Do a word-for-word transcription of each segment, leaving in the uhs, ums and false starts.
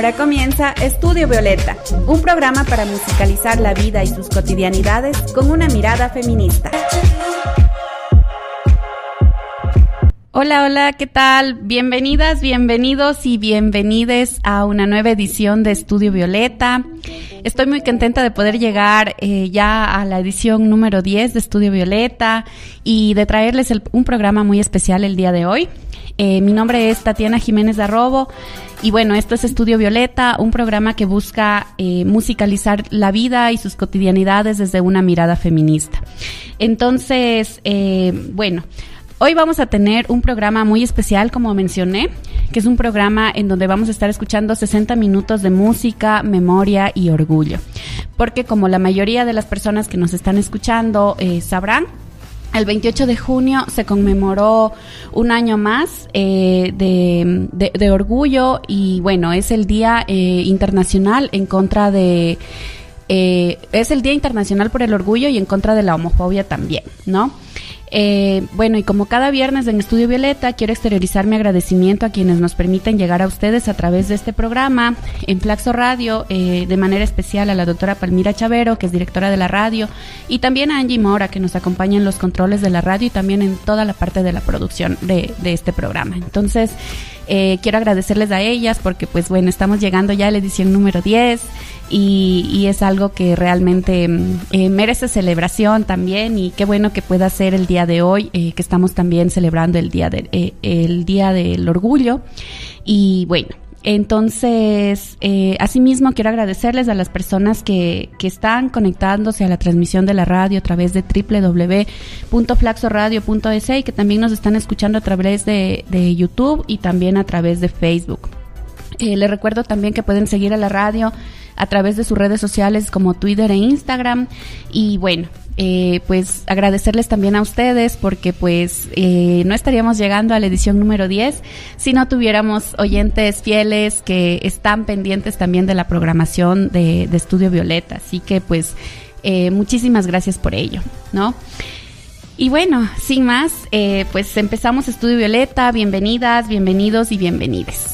Ahora comienza Estudio Violeta, un programa para musicalizar la vida y sus cotidianidades con una mirada feminista. Hola, hola, ¿qué tal? Bienvenidas, bienvenidos y bienvenides a una nueva edición de Estudio Violeta. Estoy muy contenta de poder llegar eh, ya a la edición número diez de Estudio Violeta y de traerles el, un programa muy especial el día de hoy. Eh, mi nombre es Tatiana Jiménez Darrobo y bueno, esto es Estudio Violeta, un programa que busca eh, musicalizar la vida y sus cotidianidades desde una mirada feminista. Entonces, eh, bueno... Hoy vamos a tener un programa muy especial, como mencioné, que es un programa en donde vamos a estar escuchando sesenta minutos de música, memoria y orgullo. Porque como la mayoría de las personas que nos están escuchando eh, sabrán, el veintiocho de junio se conmemoró un año más eh, de, de, de orgullo y bueno, es el Día eh, Internacional en contra de... Eh, es el Día Internacional por el Orgullo y en contra de la homofobia también, ¿no? Eh, bueno, y como cada viernes en Estudio Violeta, quiero exteriorizar mi agradecimiento a quienes nos permiten llegar a ustedes a través de este programa en Flaxo Radio, eh, de manera especial a la doctora Palmira Chavero, que es directora de la radio, y también a Angie Mora, que nos acompaña en los controles de la radio y también en toda la parte de la producción de, de este programa. Entonces, eh, quiero agradecerles a ellas porque, pues bueno, estamos llegando ya a la edición número diez y, y es algo que realmente eh, merece celebración también y qué bueno que pueda ser el día de hoy, eh, que estamos también celebrando el día de, eh, el día del orgullo. Y bueno, entonces eh, asimismo quiero agradecerles a las personas que, que están conectándose a la transmisión de la radio a través de doble u doble u doble u punto flaxo radio punto es y que también nos están escuchando a través de, de YouTube y también a través de Facebook. Eh, les recuerdo también que pueden seguir a la radio a través de sus redes sociales como Twitter e Instagram. Y bueno, eh, pues agradecerles también a ustedes porque pues eh, no estaríamos llegando a la edición número diez si no tuviéramos oyentes fieles que están pendientes también de la programación de, de Estudio Violeta. Así que pues eh, muchísimas gracias por ello, ¿no? Y bueno, sin más, eh, pues empezamos Estudio Violeta. Bienvenidas, bienvenidos y bienvenides.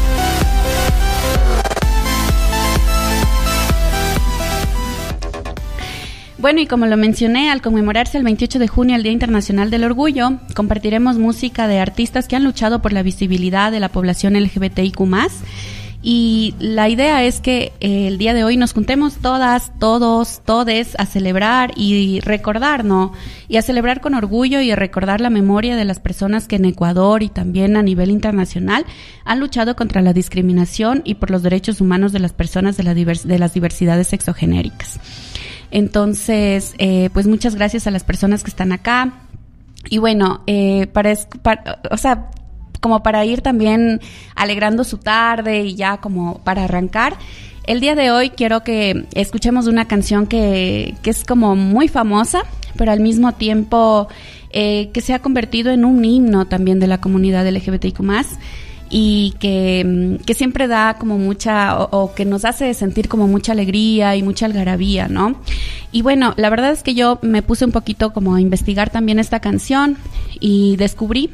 Bueno, y como lo mencioné, al conmemorarse el veintiocho de junio el Día Internacional del Orgullo, compartiremos música de artistas que han luchado por la visibilidad de la población L G B T I Q más, y la idea es que eh, el día de hoy nos juntemos todas, todos, todes a celebrar y recordar, ¿no? Y a celebrar con orgullo y a recordar la memoria de las personas que en Ecuador y también a nivel internacional han luchado contra la discriminación y por los derechos humanos de las personas de, la divers- de las diversidades sexogenéricas. Entonces, eh, pues muchas gracias a las personas que están acá. Y bueno, eh, para, para, o sea, como para ir también alegrando su tarde y ya como para arrancar, el día de hoy quiero que escuchemos una canción que, que es como muy famosa, pero al mismo tiempo eh, que se ha convertido en un himno también de la comunidad L G B T I Q más, y que, que siempre da como mucha, o, o que nos hace sentir como mucha alegría y mucha algarabía, ¿no? Y bueno, la verdad es que yo me puse un poquito como a investigar también esta canción y descubrí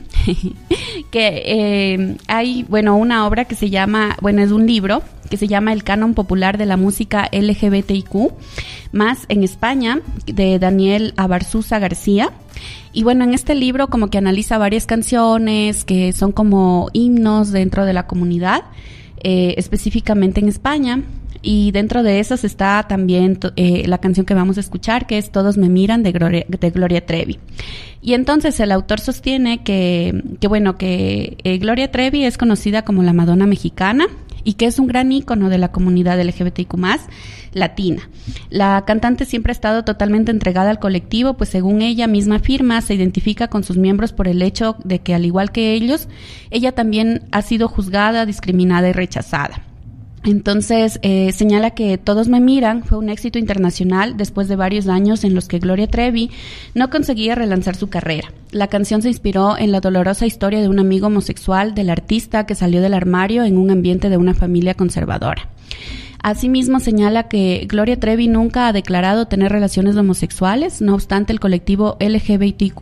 que eh, hay, bueno, una obra que se llama, bueno, es un libro que se llama El Canon Popular de la Música L G B T I Q más en España, de Daniel Abarzuza García. Y bueno, en este libro como que analiza varias canciones que son como himnos dentro de la comunidad, eh, específicamente en España. Y dentro de esas está también eh, la canción que vamos a escuchar, que es Todos me miran, de Gloria, de Gloria Trevi. Y entonces el autor sostiene que, que bueno, que eh, Gloria Trevi es conocida como la Madonna mexicana y que es un gran ícono de la comunidad L G B T I Q más, latina. La cantante siempre ha estado totalmente entregada al colectivo, pues según ella misma afirma, se identifica con sus miembros por el hecho de que, al igual que ellos, ella también ha sido juzgada, discriminada y rechazada. Entonces, eh, señala que Todos me miran fue un éxito internacional después de varios años en los que Gloria Trevi no conseguía relanzar su carrera. La canción se inspiró en la dolorosa historia de un amigo homosexual del artista que salió del armario en un ambiente de una familia conservadora. Asimismo, señala que Gloria Trevi nunca ha declarado tener relaciones homosexuales, no obstante el colectivo L G B T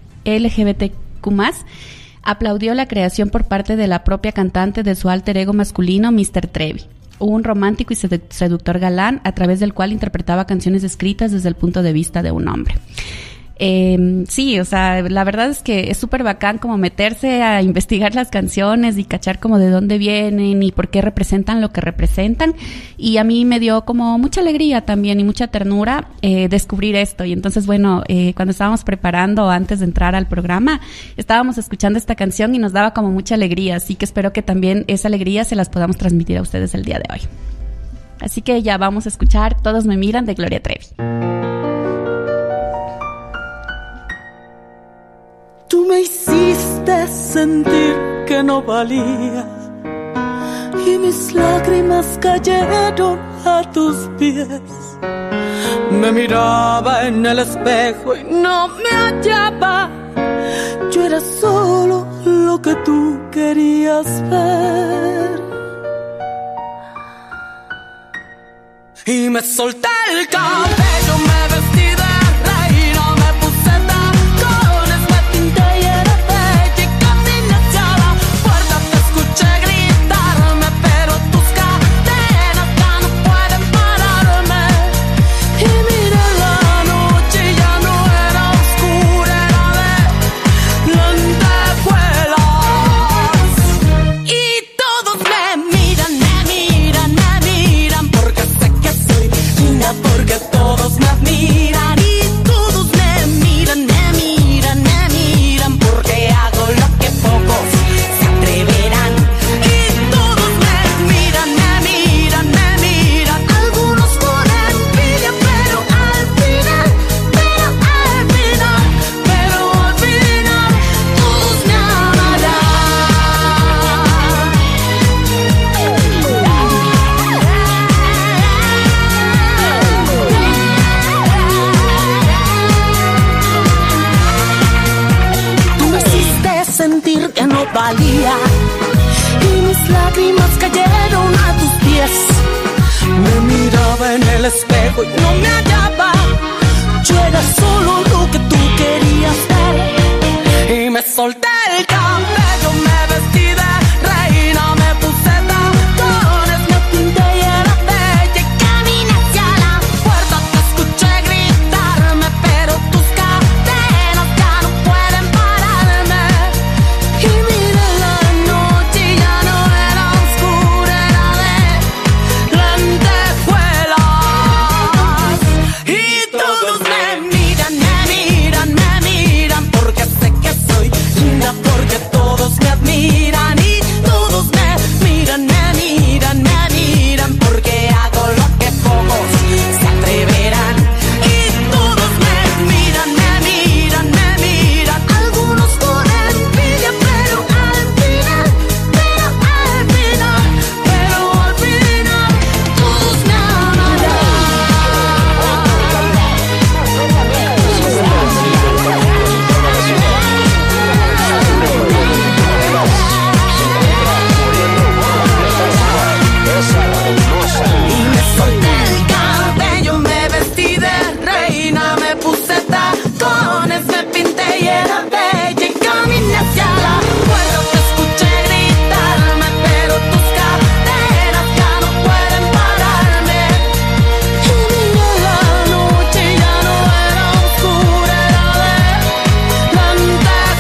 Q más, aplaudió la creación por parte de la propia cantante de su alter ego masculino, mister Trevi. un romántico y seductor galán a través del cual interpretaba canciones escritas desde el punto de vista de un hombre. Eh, sí, o sea, la verdad es que es súper bacán como meterse a investigar las canciones y cachar como de dónde vienen y por qué representan lo que representan, y a mí me dio como mucha alegría también y mucha ternura eh, descubrir esto. Y entonces, bueno, eh, cuando estábamos preparando antes de entrar al programa, estábamos escuchando esta canción y nos daba como mucha alegría, así que espero que también esa alegría se las podamos transmitir a ustedes el día de hoy. Así que ya vamos a escuchar Todos me miran de Gloria Trevi. Tú me hiciste sentir que no valía y mis lágrimas cayeron a tus pies. Me miraba en el espejo y no me hallaba. Yo era solo lo que tú querías ver. Y me solté el cabello, me vestí de reina, me puse tacones, me pinté y era bella y caminé hacia la puerta. Te escuché gritarme, pero tus cadenas ya no pueden pararme. Y miré la noche y ya no era oscura, era de lentejuelas. Y todos me miran, me miran, me miran, porque sé que soy linda, porque todos me admiran. Y todos me miran, me miran, me miran, porque hago lo que pocos se atreverán. Y todos me miran, me miran, me miran, algunos con envidia, pero al final, pero al final, pero al final, todos me amarán. Tú me hiciste sentir que no valía y mis lágrimas cayeron a tus pies. Me miraba en el espejo y no me hallaba. Yo era solo lo que tú querías ver. Y me solté el cabello, me vestí de reina, me puse tacones, me pinté y era bella y caminé hacia la puerta. Te escuché gritarme, pero tus cadenas ya no pueden pararme. Y miré la noche y ya no era oscura, era de lentejuelas. Y todos me miran, me miran, me miran, porque sé que soy linda, porque todos me admiran. Y todos me miran, me miran, me miran, porque hago lo que pocos se atreverán. Y todos me miran, me miran, me miran, algunos con envidia, pero al final, pero al final, pero al final, todos me amarán. Y me solté el cabello, me vestí de reina, me puse tacones, me pinté y era bella y caminé hacia la puerta. Te escuché gritarme, pero tus cadenas ya no pueden pararme. Y miré la noche y ya no era oscura, era de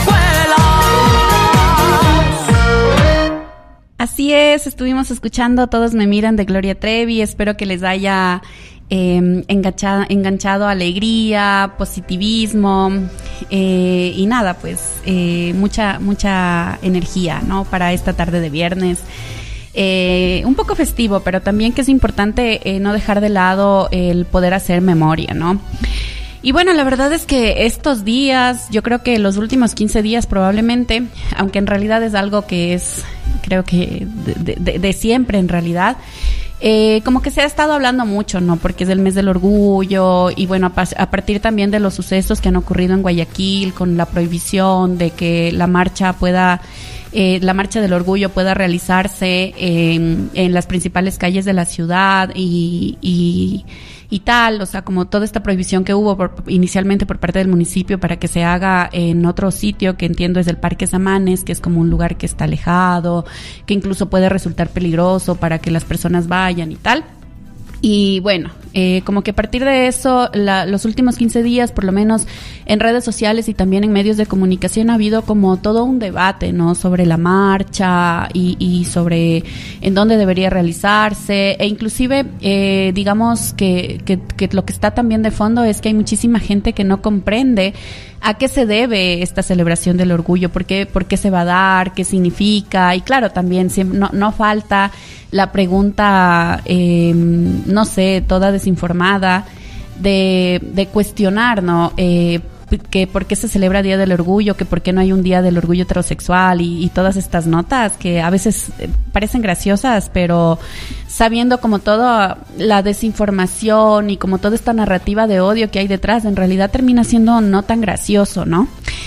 lentejuelas. Así es, estuvimos escuchando Todos me miran de Gloria Trevi. Espero que les haya eh, enganchado, enganchado alegría, positivismo eh, y nada, pues eh, mucha mucha energía, ¿no? Para esta tarde de viernes. Eh, un poco festivo, pero también que es importante eh, no dejar de lado el poder hacer memoria, ¿no? Y bueno, la verdad es que estos días, yo creo que los últimos quince días probablemente, aunque en realidad es algo que es, creo que de, de, de siempre en realidad, eh, como que se ha estado hablando mucho, ¿no? Porque es el mes del orgullo y bueno, a, a partir también de los sucesos que han ocurrido en Guayaquil con la prohibición de que la marcha pueda eh, la Marcha del Orgullo pueda realizarse en, en las principales calles de la ciudad y, y, y tal, o sea, como toda esta prohibición que hubo por, inicialmente por parte del municipio para que se haga en otro sitio que entiendo es el Parque Samanes, que es como un lugar que está alejado, que incluso puede resultar peligroso para que las personas vayan y tal. Y bueno, eh, como que a partir de eso, la, los últimos quince días, por lo menos en redes sociales y también en medios de comunicación, ha habido como todo un debate, ¿no? Sobre la marcha y, y sobre en dónde debería realizarse. E inclusive, eh, digamos que, que, que lo que está también de fondo es que hay muchísima gente que no comprende a qué se debe esta celebración del orgullo, por qué, por qué se va a dar, qué significa. Y claro, también siempre, no, no falta la pregunta, eh, no sé, toda desinformada de, de cuestionar, ¿no? Eh, que por qué se celebra Día del Orgullo, que por qué no hay un Día del Orgullo heterosexual y, y todas estas notas que a veces parecen graciosas, pero sabiendo como toda la desinformación y como toda esta narrativa de odio que hay detrás, en realidad termina siendo no tan gracioso, ¿no?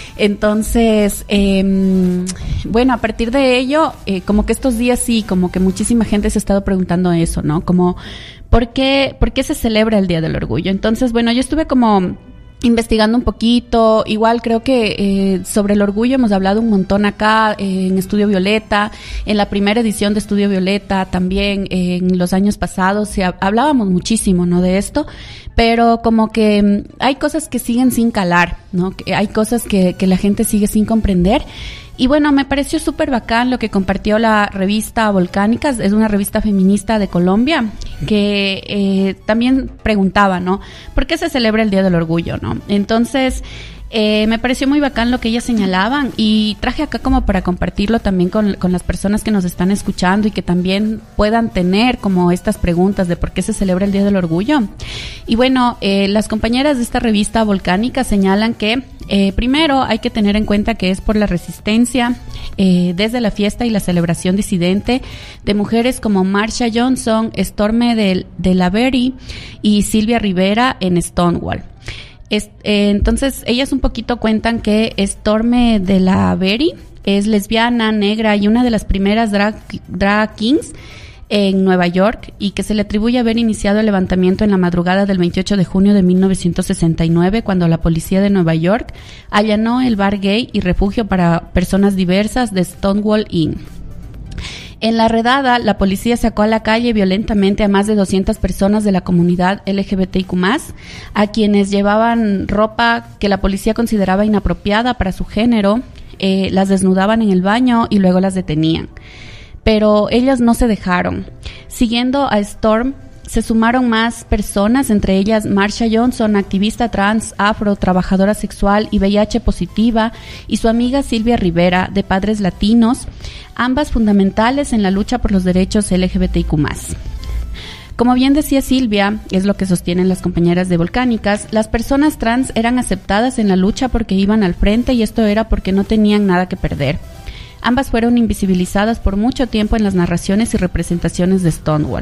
Entonces, eh, bueno, a partir de ello, eh, como que estos días sí, como que muchísima gente se ha estado preguntando eso, ¿no? Como, ¿por qué, por qué se celebra el Día del Orgullo? Entonces, bueno, yo estuve como investigando un poquito, igual creo que eh, sobre el orgullo hemos hablado un montón acá eh, en Estudio Violeta, en la primera edición de Estudio Violeta también eh, en los años pasados se ha, hablábamos muchísimo, ¿no? De esto, pero como que m, hay cosas que siguen sin calar, ¿no? Que hay cosas que, que la gente sigue sin comprender. Y bueno, me pareció súper bacán lo que compartió la revista Volcánicas, es una revista feminista de Colombia, que eh, también preguntaba, ¿no? ¿Por qué se celebra el Día del Orgullo, no? Entonces, eh, me pareció muy bacán lo que ellas señalaban y traje acá como para compartirlo también con, con las personas que nos están escuchando y que también puedan tener como estas preguntas de por qué se celebra el Día del Orgullo. Y bueno, eh, las compañeras de esta revista Volcánica señalan que Eh, primero, hay que tener en cuenta que es por la resistencia eh, desde la fiesta y la celebración disidente de mujeres como Marsha Johnson, Storme de, de la Berry y Silvia Rivera en Stonewall. Es, eh, entonces, ellas un poquito cuentan que Storme de la Berry es lesbiana, negra y una de las primeras drag, drag kings en Nueva York y que se le atribuye haber iniciado el levantamiento en la madrugada del veintiocho de junio de mil novecientos sesenta y nueve cuando la policía de Nueva York allanó el bar gay y refugio para personas diversas de Stonewall Inn. En la redada, la policía sacó a la calle violentamente a más de doscientas personas de la comunidad L G B T I Q más, a quienes llevaban ropa que la policía consideraba inapropiada para su género, eh, las desnudaban en el baño y luego las detenían. Pero ellas no se dejaron. Siguiendo a Storm, se sumaron más personas, entre ellas Marsha Johnson, activista trans, afro, trabajadora sexual y V I H positiva, y su amiga Silvia Rivera, de padres latinos, ambas fundamentales en la lucha por los derechos L G B T I Q más. Como bien decía Silvia, es lo que sostienen las compañeras de Volcánicas, las personas trans eran aceptadas en la lucha porque iban al frente y esto era porque no tenían nada que perder. Ambas fueron invisibilizadas por mucho tiempo en las narraciones y representaciones de Stonewall.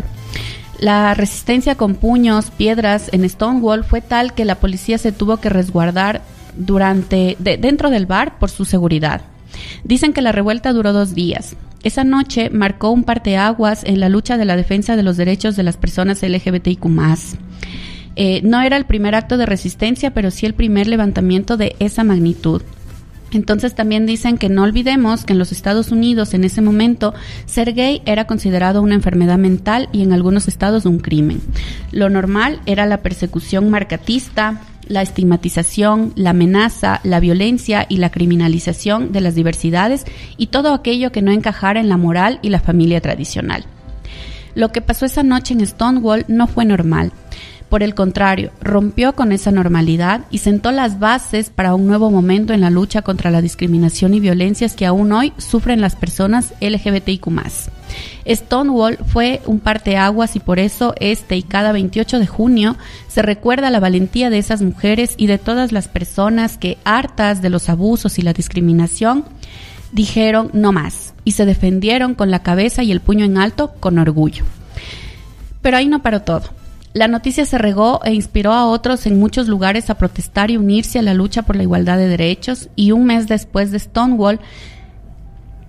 La resistencia con puños, piedras en Stonewall fue tal que la policía se tuvo que resguardar durante, de, dentro del bar por su seguridad. Dicen que la revuelta duró dos días. Esa noche marcó un parteaguas en la lucha de la defensa de los derechos de las personas L G B T I Q más. Eh, no era el primer acto de resistencia, pero sí el primer levantamiento de esa magnitud. Entonces también dicen que no olvidemos que en los Estados Unidos en ese momento ser gay era considerado una enfermedad mental y en algunos estados un crimen. Lo normal era la persecución marcatista, la estigmatización, la amenaza, la violencia y la criminalización de las diversidades y todo aquello que no encajara en la moral y la familia tradicional. Lo que pasó esa noche en Stonewall no fue normal. Por el contrario, rompió con esa normalidad y sentó las bases para un nuevo momento en la lucha contra la discriminación y violencias que aún hoy sufren las personas L G B T I Q más. Stonewall fue un parteaguas y por eso este y cada veintiocho de junio se recuerda la valentía de esas mujeres y de todas las personas que, hartas de los abusos y la discriminación, dijeron no más y se defendieron con la cabeza y el puño en alto con orgullo. Pero ahí no paró todo. La noticia se regó e inspiró a otros en muchos lugares a protestar y unirse a la lucha por la igualdad de derechos, y un mes después de Stonewall,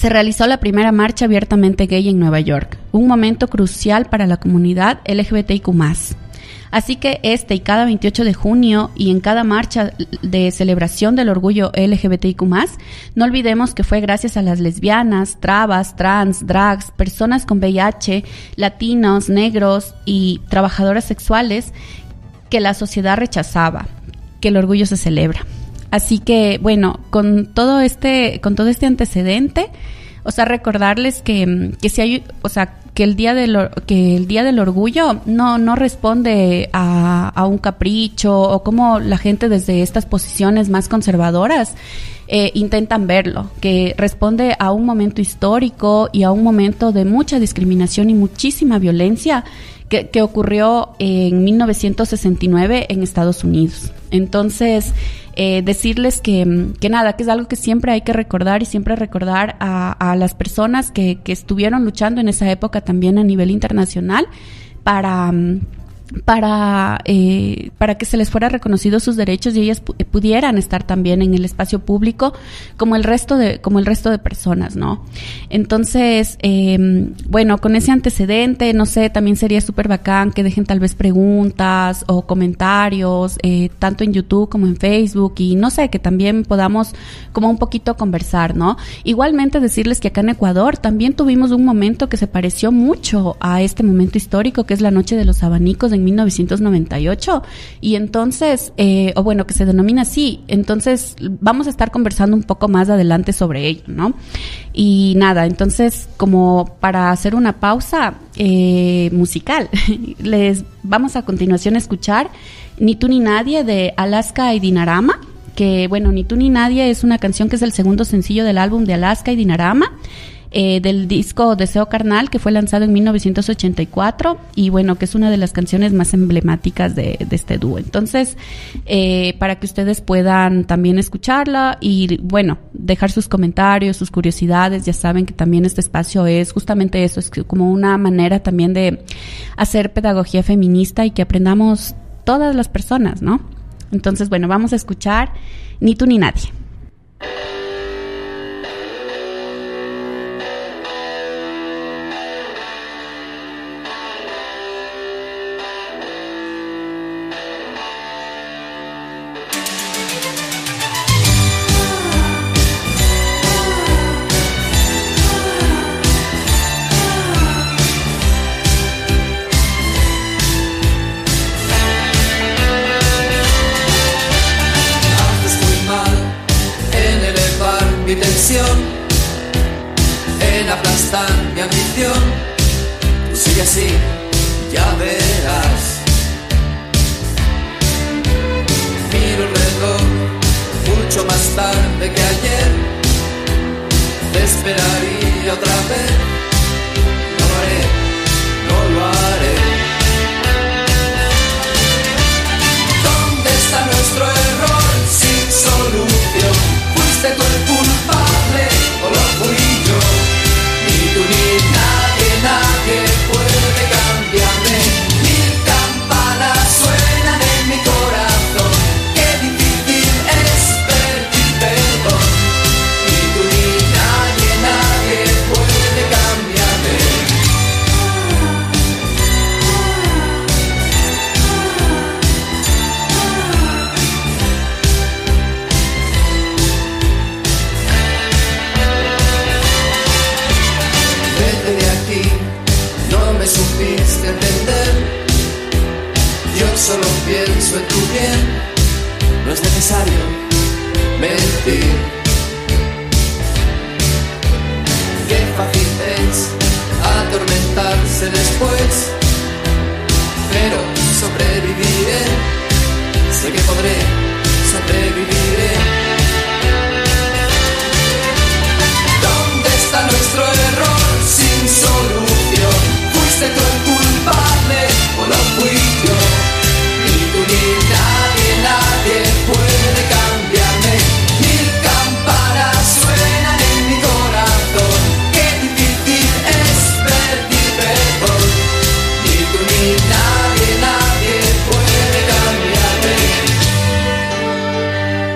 se realizó la primera marcha abiertamente gay en Nueva York, un momento crucial para la comunidad L G B T I Q más. Así que este y cada veintiocho de junio y en cada marcha de celebración del orgullo L G B T I Q más, no olvidemos que fue gracias a las lesbianas, trabas, trans, drags, personas con V I H, latinos, negros y trabajadoras sexuales que la sociedad rechazaba, que el orgullo se celebra. Así que, bueno, con todo este, con todo este antecedente, o sea, recordarles que, que si hay, o sea, que el día del, que el día del orgullo no, no responde a, a un capricho o como la gente desde estas posiciones más conservadoras eh, intentan verlo, que responde a un momento histórico y a un momento de mucha discriminación y muchísima violencia que, que ocurrió en mil novecientos sesenta y nueve en Estados Unidos. Entonces, Eh, decirles que, que nada, que es algo que siempre hay que recordar y siempre recordar a, a las personas que, que estuvieron luchando en esa época también a nivel internacional para, para, eh, para que se les fuera reconocido sus derechos y ellas pu- pudieran estar también en el espacio público como el resto de, como el resto de personas, ¿no? Entonces, eh, bueno, con ese antecedente, no sé, también sería súper bacán que dejen tal vez preguntas o comentarios, eh, tanto en YouTube como en Facebook y no sé, que también podamos como un poquito conversar, ¿no? Igualmente decirles que acá en Ecuador también tuvimos un momento que se pareció mucho a este momento histórico que es la Noche de los Abanicos en mil novecientos noventa y ocho y entonces, eh, o bueno, que se denomina así, entonces vamos a estar conversando un poco más adelante sobre ello, ¿no? Y nada, entonces como para hacer una pausa eh, musical, les vamos a continuación a escuchar Ni tú ni nadie de Alaska y Dinarama, que bueno, Ni tú ni nadie es una canción que es el segundo sencillo del álbum de Alaska y Dinarama, Eh, del disco Deseo Carnal, que fue lanzado en mil novecientos ochenta y cuatro y bueno, que es una de las canciones más emblemáticas de, de este dúo. Entonces, eh, para que ustedes puedan también escucharla y bueno, dejar sus comentarios, sus curiosidades, ya saben que también este espacio es justamente eso, es como una manera también de hacer pedagogía feminista y que aprendamos todas las personas, ¿no? Entonces, bueno, vamos a escuchar Ni tú ni nadie. En aplastar mi ambición, tú sigue así, ya verás. Miro el reloj mucho más tarde que ayer, te esperaría otra vez. No lo haré, no lo haré. ¿Dónde está nuestro error sin solución? ¿Fuiste tú el culpable o lo fui yo? Ni tú ni nadie, nadie puede cambiarme. Mil campanas suenan en mi corazón. Qué difícil es pedir perdón. Ni tú ni nadie, nadie puede cambiarme. Me supiste entender, yo solo pienso en tu bien, no es necesario mentir. Qué fácil es atormentarse después, pero sobreviviré, sé que podré, sobreviviré. ¿Dónde está nuestro error sin solución? ¿Fuiste tú el culpable o lo fui yo? Ni tú ni nadie, nadie puede cambiarme. Mil campanas suenan en mi corazón. Qué difícil es pedir perdón. Ni tú ni nadie, nadie puede cambiarme.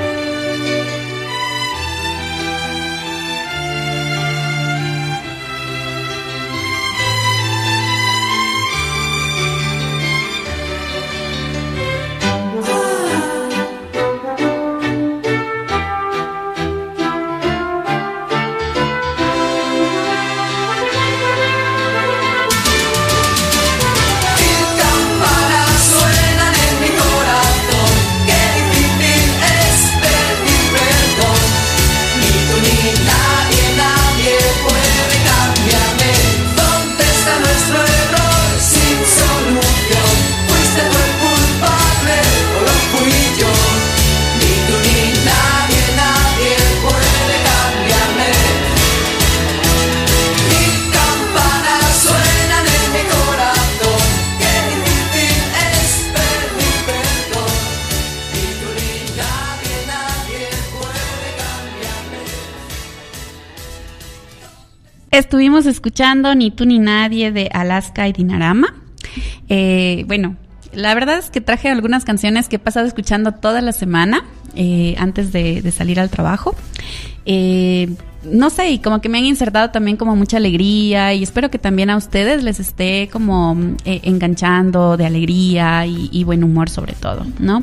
Estuvimos escuchando Ni tú ni nadie de Alaska y Dinarama. Eh, bueno, la verdad es que traje algunas canciones que he pasado escuchando toda la semana eh, antes de, de salir al trabajo. Eh, no sé, y como que me han insertado también como mucha alegría, y espero que también a ustedes les esté como eh, enganchando de alegría y, y buen humor sobre todo, ¿no?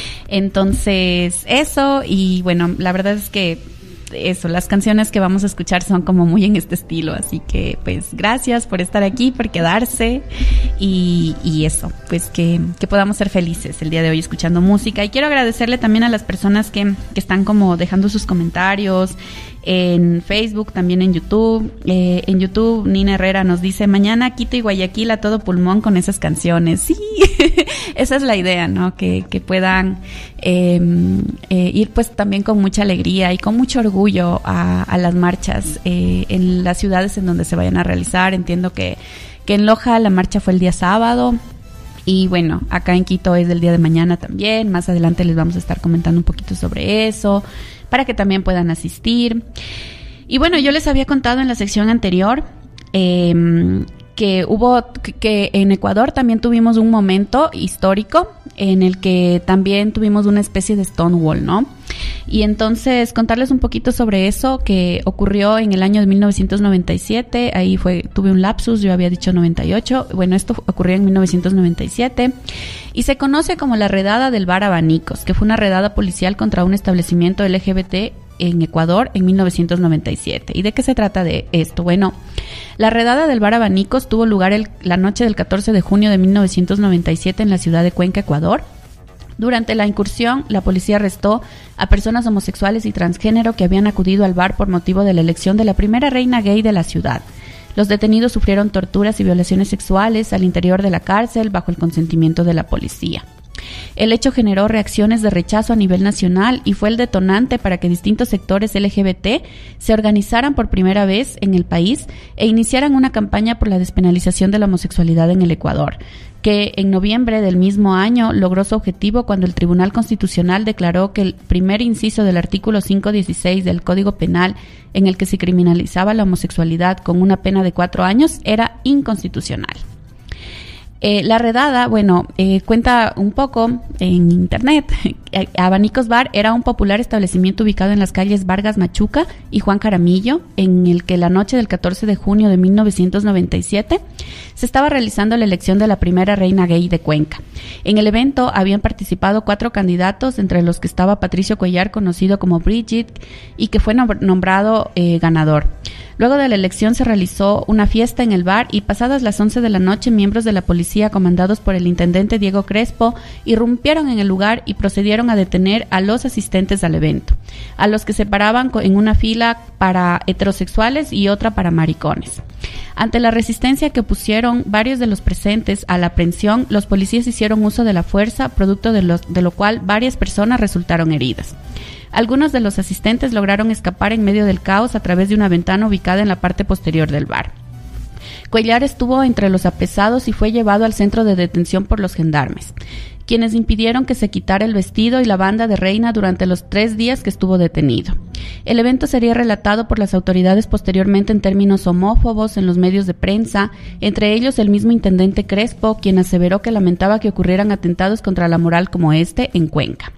Entonces, eso, y bueno, la verdad es que eso, las canciones que vamos a escuchar son como muy en este estilo, así que pues gracias por estar aquí, por quedarse y, y eso, pues que, que podamos ser felices el día de hoy escuchando música. Y quiero agradecerle también a las personas que, que están como dejando sus comentarios en Facebook, también en YouTube. Eh, en YouTube, Nina Herrera nos dice: mañana Quito y Guayaquil a todo pulmón con esas canciones. Sí, esa es la idea, ¿no? Que, que puedan eh, eh, ir pues también con mucha alegría y con mucho orgullo a, a las marchas eh, en las ciudades en donde se vayan a realizar. Entiendo que, que en Loja la marcha fue el día sábado. Y bueno, acá en Quito es el día de mañana también. Más adelante les vamos a estar comentando un poquito sobre eso, para que también puedan asistir. Y bueno, yo les había contado en la sección anterior eh, que hubo, que, que en Ecuador también tuvimos un momento histórico en el que también tuvimos una especie de Stonewall, ¿no? Y entonces contarles un poquito sobre eso que ocurrió en el año de mil novecientos noventa y siete. Ahí fue, tuve un lapsus, yo había dicho noventa y ocho. Bueno, esto ocurrió en mil novecientos noventa y siete y se conoce como la redada del bar Abanicos, que fue una redada policial contra un establecimiento L G B T en Ecuador en mil novecientos noventa y siete. ¿Y de qué se trata de esto? Bueno, la redada del bar Abanicos tuvo lugar el, la noche del catorce de junio de mil novecientos noventa y siete en la ciudad de Cuenca, Ecuador. Durante la incursión, la policía arrestó a personas homosexuales y transgénero que habían acudido al bar por motivo de la elección de la primera reina gay de la ciudad. Los detenidos sufrieron torturas y violaciones sexuales al interior de la cárcel bajo el consentimiento de la policía. El hecho generó reacciones de rechazo a nivel nacional y fue el detonante para que distintos sectores L G B T se organizaran por primera vez en el país e iniciaran una campaña por la despenalización de la homosexualidad en el Ecuador, que en noviembre del mismo año logró su objetivo cuando el Tribunal Constitucional declaró que el primer inciso del artículo quinientos dieciséis del Código Penal, en el que se criminalizaba la homosexualidad con una pena de cuatro años, era inconstitucional. Eh, la redada, bueno, eh, cuenta un poco en internet. Abanicos Bar era un popular establecimiento ubicado en las calles Vargas Machuca y Juan Jaramillo, en el que la noche del catorce de junio de mil novecientos noventa y siete se estaba realizando la elección de la primera reina gay de Cuenca. En el evento habían participado cuatro candidatos, entre los que estaba Patricio Cuellar, conocido como Bridget, y que fue nombrado eh, ganador. Luego de la elección se realizó una fiesta en el bar y pasadas las once de la noche, miembros de la policía comandados por el intendente Diego Crespo irrumpieron en el lugar y procedieron a detener a los asistentes al evento, a los que se paraban en una fila para heterosexuales y otra para maricones. Ante la resistencia que pusieron varios de los presentes a la aprehensión, los policías hicieron uso de la fuerza, producto de, los, de lo cual varias personas resultaron heridas. Algunos de los asistentes lograron escapar en medio del caos a través de una ventana ubicada en la parte posterior del bar. Cuellar estuvo entre los apresados y fue llevado al centro de detención por los gendarmes, quienes impidieron que se quitara el vestido y la banda de reina durante los tres días que estuvo detenido. El evento sería relatado por las autoridades posteriormente en términos homófobos en los medios de prensa, entre ellos el mismo intendente Crespo, quien aseveró que lamentaba que ocurrieran atentados contra la moral como este en Cuenca.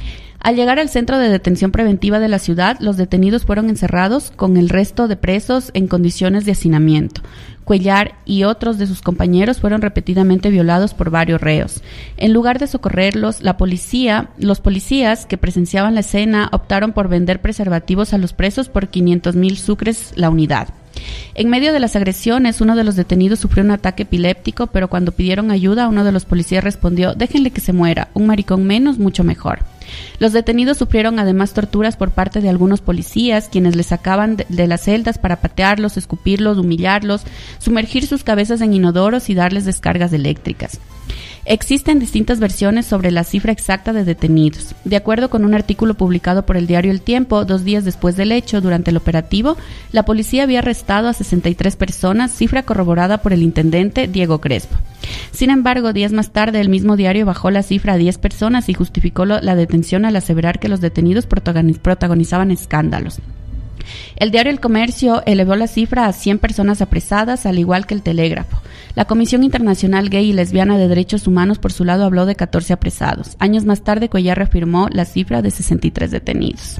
Al llegar al centro de detención preventiva de la ciudad, los detenidos fueron encerrados con el resto de presos en condiciones de hacinamiento. Cuellar y otros de sus compañeros fueron repetidamente violados por varios reos. En lugar de socorrerlos, la policía, los policías que presenciaban la escena optaron por vender preservativos a los presos por quinientos mil sucres la unidad. En medio de las agresiones, uno de los detenidos sufrió un ataque epiléptico, pero cuando pidieron ayuda, uno de los policías respondió: déjenle que se muera, un maricón menos, mucho mejor. Los detenidos sufrieron además torturas por parte de algunos policías, quienes les sacaban de, de las celdas para patearlos, escupirlos, humillarlos, sumergir sus cabezas en inodoros y darles descargas eléctricas. Existen distintas versiones sobre la cifra exacta de detenidos. De acuerdo con un artículo publicado por el diario El Tiempo, dos días después del hecho, durante el operativo, la policía había arrestado a sesenta y tres personas, cifra corroborada por el intendente Diego Crespo. Sin embargo, días más tarde, el mismo diario bajó la cifra a diez personas y justificó lo, la detención al aseverar que los detenidos protagonizaban escándalos. El diario El Comercio elevó la cifra a cien personas apresadas, al igual que El Telégrafo. La Comisión Internacional Gay y Lesbiana de Derechos Humanos, por su lado, habló de catorce apresados. Años más tarde, Cuellar reafirmó la cifra de sesenta y tres detenidos.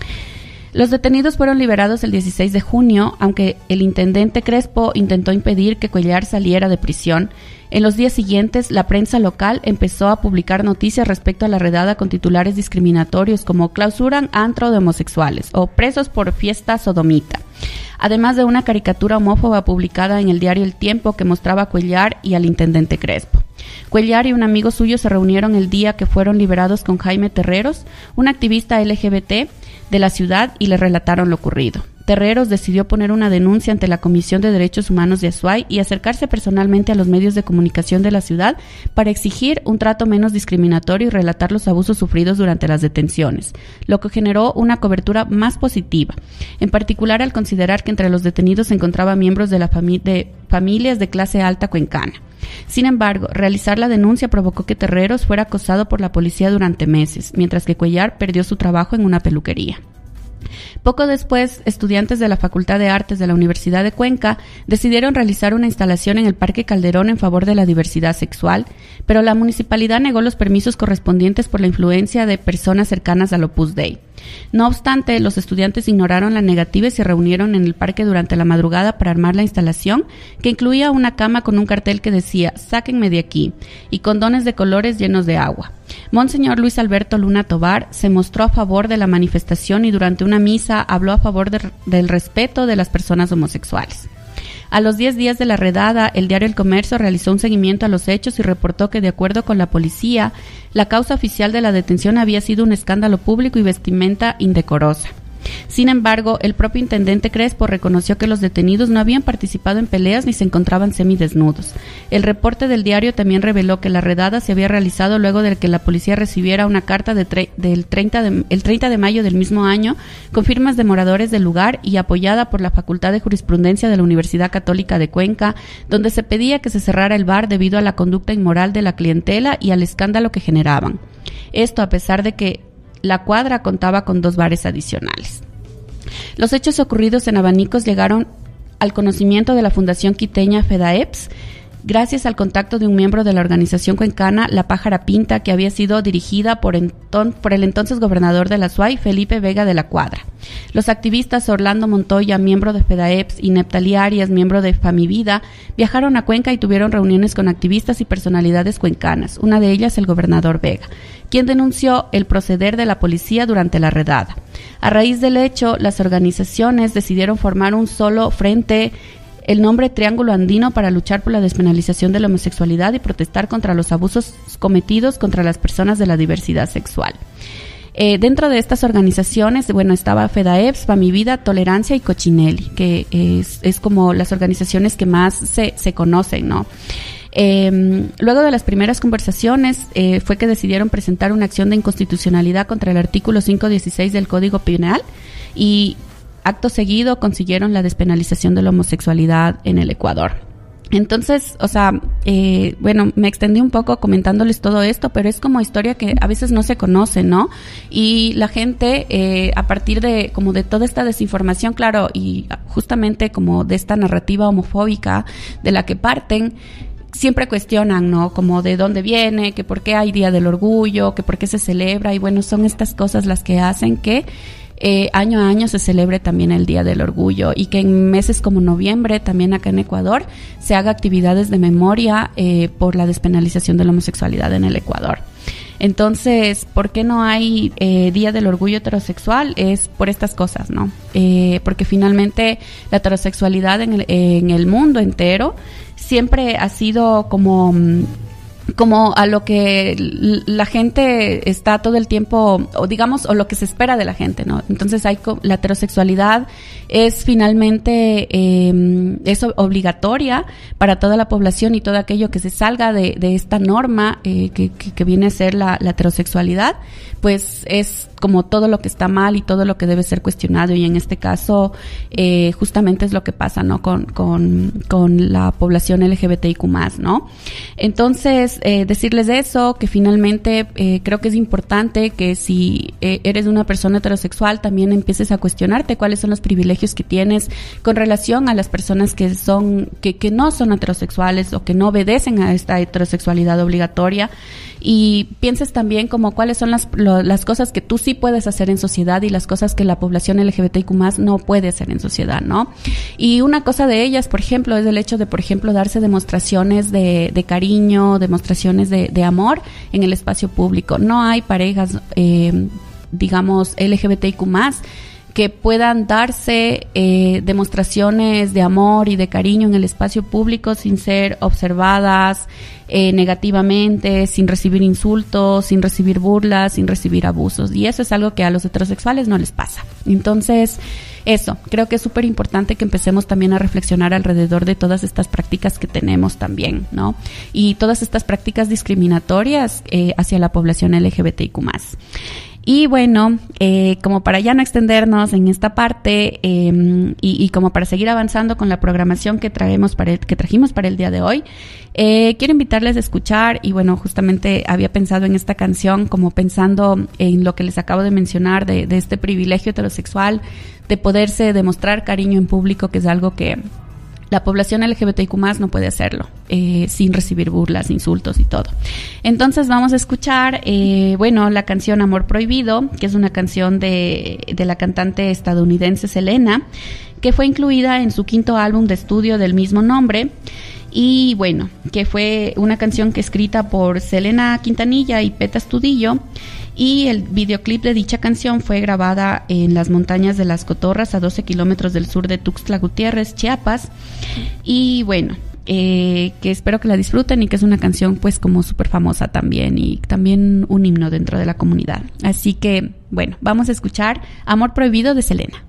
Los detenidos fueron liberados el dieciséis de junio, aunque el intendente Crespo intentó impedir que Cuellar saliera de prisión. En los días siguientes, la prensa local empezó a publicar noticias respecto a la redada con titulares discriminatorios como clausuran antro de homosexuales o presos por fiesta sodomita, además de una caricatura homófoba publicada en el diario El Tiempo que mostraba a Cuellar y al intendente Crespo. Cuellar y un amigo suyo se reunieron el día que fueron liberados con Jaime Terreros, un activista L G B T de la ciudad, y le relataron lo ocurrido. Terreros decidió poner una denuncia ante la Comisión de Derechos Humanos de Azuay y acercarse personalmente a los medios de comunicación de la ciudad para exigir un trato menos discriminatorio y relatar los abusos sufridos durante las detenciones, lo que generó una cobertura más positiva, en particular al considerar que entre los detenidos se encontraban miembros de, la fami- de familias de clase alta cuencana. Sin embargo, realizar la denuncia provocó que Terreros fuera acosado por la policía durante meses, mientras que Cuellar perdió su trabajo en una peluquería. Poco después, estudiantes de la Facultad de Artes de la Universidad de Cuenca decidieron realizar una instalación en el Parque Calderón en favor de la diversidad sexual, pero la municipalidad negó los permisos correspondientes por la influencia de personas cercanas al Opus Dei. No obstante, los estudiantes ignoraron la negativa y se reunieron en el parque durante la madrugada para armar la instalación, que incluía una cama con un cartel que decía «Sáquenme de aquí» y condones de colores llenos de agua. Monseñor Luis Alberto Luna Tobar se mostró a favor de la manifestación y durante una misa habló a favor de, del respeto de las personas homosexuales. A los diez días de la redada, el diario El Comercio realizó un seguimiento a los hechos y reportó que, de acuerdo con la policía, la causa oficial de la detención había sido un escándalo público y vestimenta indecorosa. Sin embargo, el propio intendente Crespo reconoció que los detenidos no habían participado en peleas ni se encontraban semidesnudos. El reporte del diario también reveló que la redada se había realizado luego de que la policía recibiera una carta de tre- del treinta de, el treinta de mayo del mismo año con firmas de moradores del lugar y apoyada por la Facultad de Jurisprudencia de la Universidad Católica de Cuenca, donde se pedía que se cerrara el bar debido a la conducta inmoral de la clientela y al escándalo que generaban. Esto a pesar de que la cuadra contaba con dos bares adicionales. Los hechos ocurridos en Abanicos llegaron al conocimiento de la Fundación Quiteña FEDAEPS gracias al contacto de un miembro de la organización cuencana La Pájara Pinta, que había sido dirigida por, enton- por el entonces gobernador de la Azuay, Felipe Vega de la Cuadra. Los activistas Orlando Montoya, miembro de FEDAEPS, y Neptalí Arias, miembro de Famivida, viajaron a Cuenca y tuvieron reuniones con activistas y personalidades cuencanas, una de ellas el gobernador Vega, quien denunció el proceder de la policía durante la redada. A raíz del hecho, las organizaciones decidieron formar un solo frente, el nombre Triángulo Andino, para luchar por la despenalización de la homosexualidad y protestar contra los abusos cometidos contra las personas de la diversidad sexual. Eh, dentro de estas organizaciones, bueno, estaba FEDAEPS, Famivida, Tolerancia y Cochinelli, que es, es como las organizaciones que más se, se conocen, ¿no? Eh, luego de las primeras conversaciones eh, fue que decidieron presentar una acción de inconstitucionalidad contra el artículo quinientos dieciséis del Código Penal y acto seguido consiguieron la despenalización de la homosexualidad en el Ecuador. Entonces, o sea, eh, bueno, me extendí un poco comentándoles todo esto, pero es como historia que a veces no se conoce, ¿no? Y la gente, eh, a partir de como de toda esta desinformación, claro, y justamente como de esta narrativa homofóbica de la que parten, siempre cuestionan, ¿no? Como de dónde viene, que por qué hay Día del Orgullo, que por qué se celebra, y bueno, son estas cosas las que hacen que Eh, año a año se celebre también el Día del Orgullo y que en meses como noviembre, también acá en Ecuador, se haga actividades de memoria eh, por la despenalización de la homosexualidad en el Ecuador. Entonces, ¿por qué no hay eh, Día del Orgullo Heterosexual? Es por estas cosas, ¿no? Eh, porque finalmente la heterosexualidad en el, en el mundo entero siempre ha sido como... como a lo que la gente está todo el tiempo, o digamos, o lo que se espera de la gente, ¿no? Entonces hay la heterosexualidad es finalmente eh, es obligatoria para toda la población y todo aquello que se salga de, de esta norma eh, que, que, que viene a ser la, la heterosexualidad, pues es como todo lo que está mal y todo lo que debe ser cuestionado, y en este caso eh, justamente es lo que pasa, ¿no? Con, con, con la población L G B T I Q más, ¿no? Entonces, eh, decirles eso, que finalmente eh, creo que es importante que si eh, eres una persona heterosexual también empieces a cuestionarte cuáles son los privilegios que tienes con relación a las personas que son, que, que no son heterosexuales o que no obedecen a esta heterosexualidad obligatoria, y pienses también como cuáles son las, lo, las cosas que tú sí puedes hacer en sociedad y las cosas que la población L G B T I Q más no puede hacer en sociedad, ¿no? Y una cosa de ellas, por ejemplo, es el hecho de, por ejemplo, darse demostraciones de, de cariño, demostraciones de, de amor en el espacio público. No hay parejas, eh, digamos, L G B T I Q más, que puedan darse eh, demostraciones de amor y de cariño en el espacio público sin ser observadas eh, negativamente, sin recibir insultos, sin recibir burlas, sin recibir abusos. Y eso es algo que a los heterosexuales no les pasa. Entonces, eso, creo que es súper importante que empecemos también a reflexionar alrededor de todas estas prácticas que tenemos también, ¿no? Y todas estas prácticas discriminatorias eh, hacia la población L G B T I Q más. Y bueno, eh, como para ya no extendernos en esta parte eh, y, y como para seguir avanzando con la programación que traemos para el, que trajimos para el día de hoy, eh, quiero invitarles a escuchar, y bueno, justamente había pensado en esta canción como pensando en lo que les acabo de mencionar de, de este privilegio heterosexual de poderse demostrar cariño en público, que es algo que la población L G B T I Q más no puede hacerlo eh, sin recibir burlas, insultos y todo. Entonces vamos a escuchar, eh, bueno, la canción Amor Prohibido, que es una canción de, de la cantante estadounidense Selena, que fue incluida en su quinto álbum de estudio del mismo nombre. Y bueno, que fue una canción que escrita por Selena Quintanilla y Peta Astudillo, y el videoclip de dicha canción fue grabada en las montañas de Las Cotorras, a doce kilómetros del sur de Tuxtla Gutiérrez, Chiapas. Y bueno, eh, que espero que la disfruten, y que es una canción pues como súper famosa también, y también un himno dentro de la comunidad. Así que bueno, vamos a escuchar Amor Prohibido de Selena.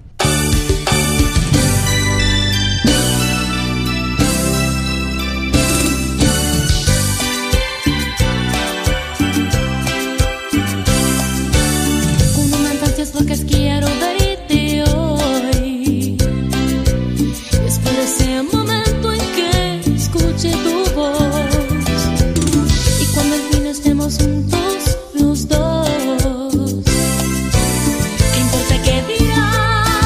Porque quiero verte hoy. Espero ese momento en que escuche tu voz, y cuando al fin estemos juntos los dos, ¿qué importa qué dirán?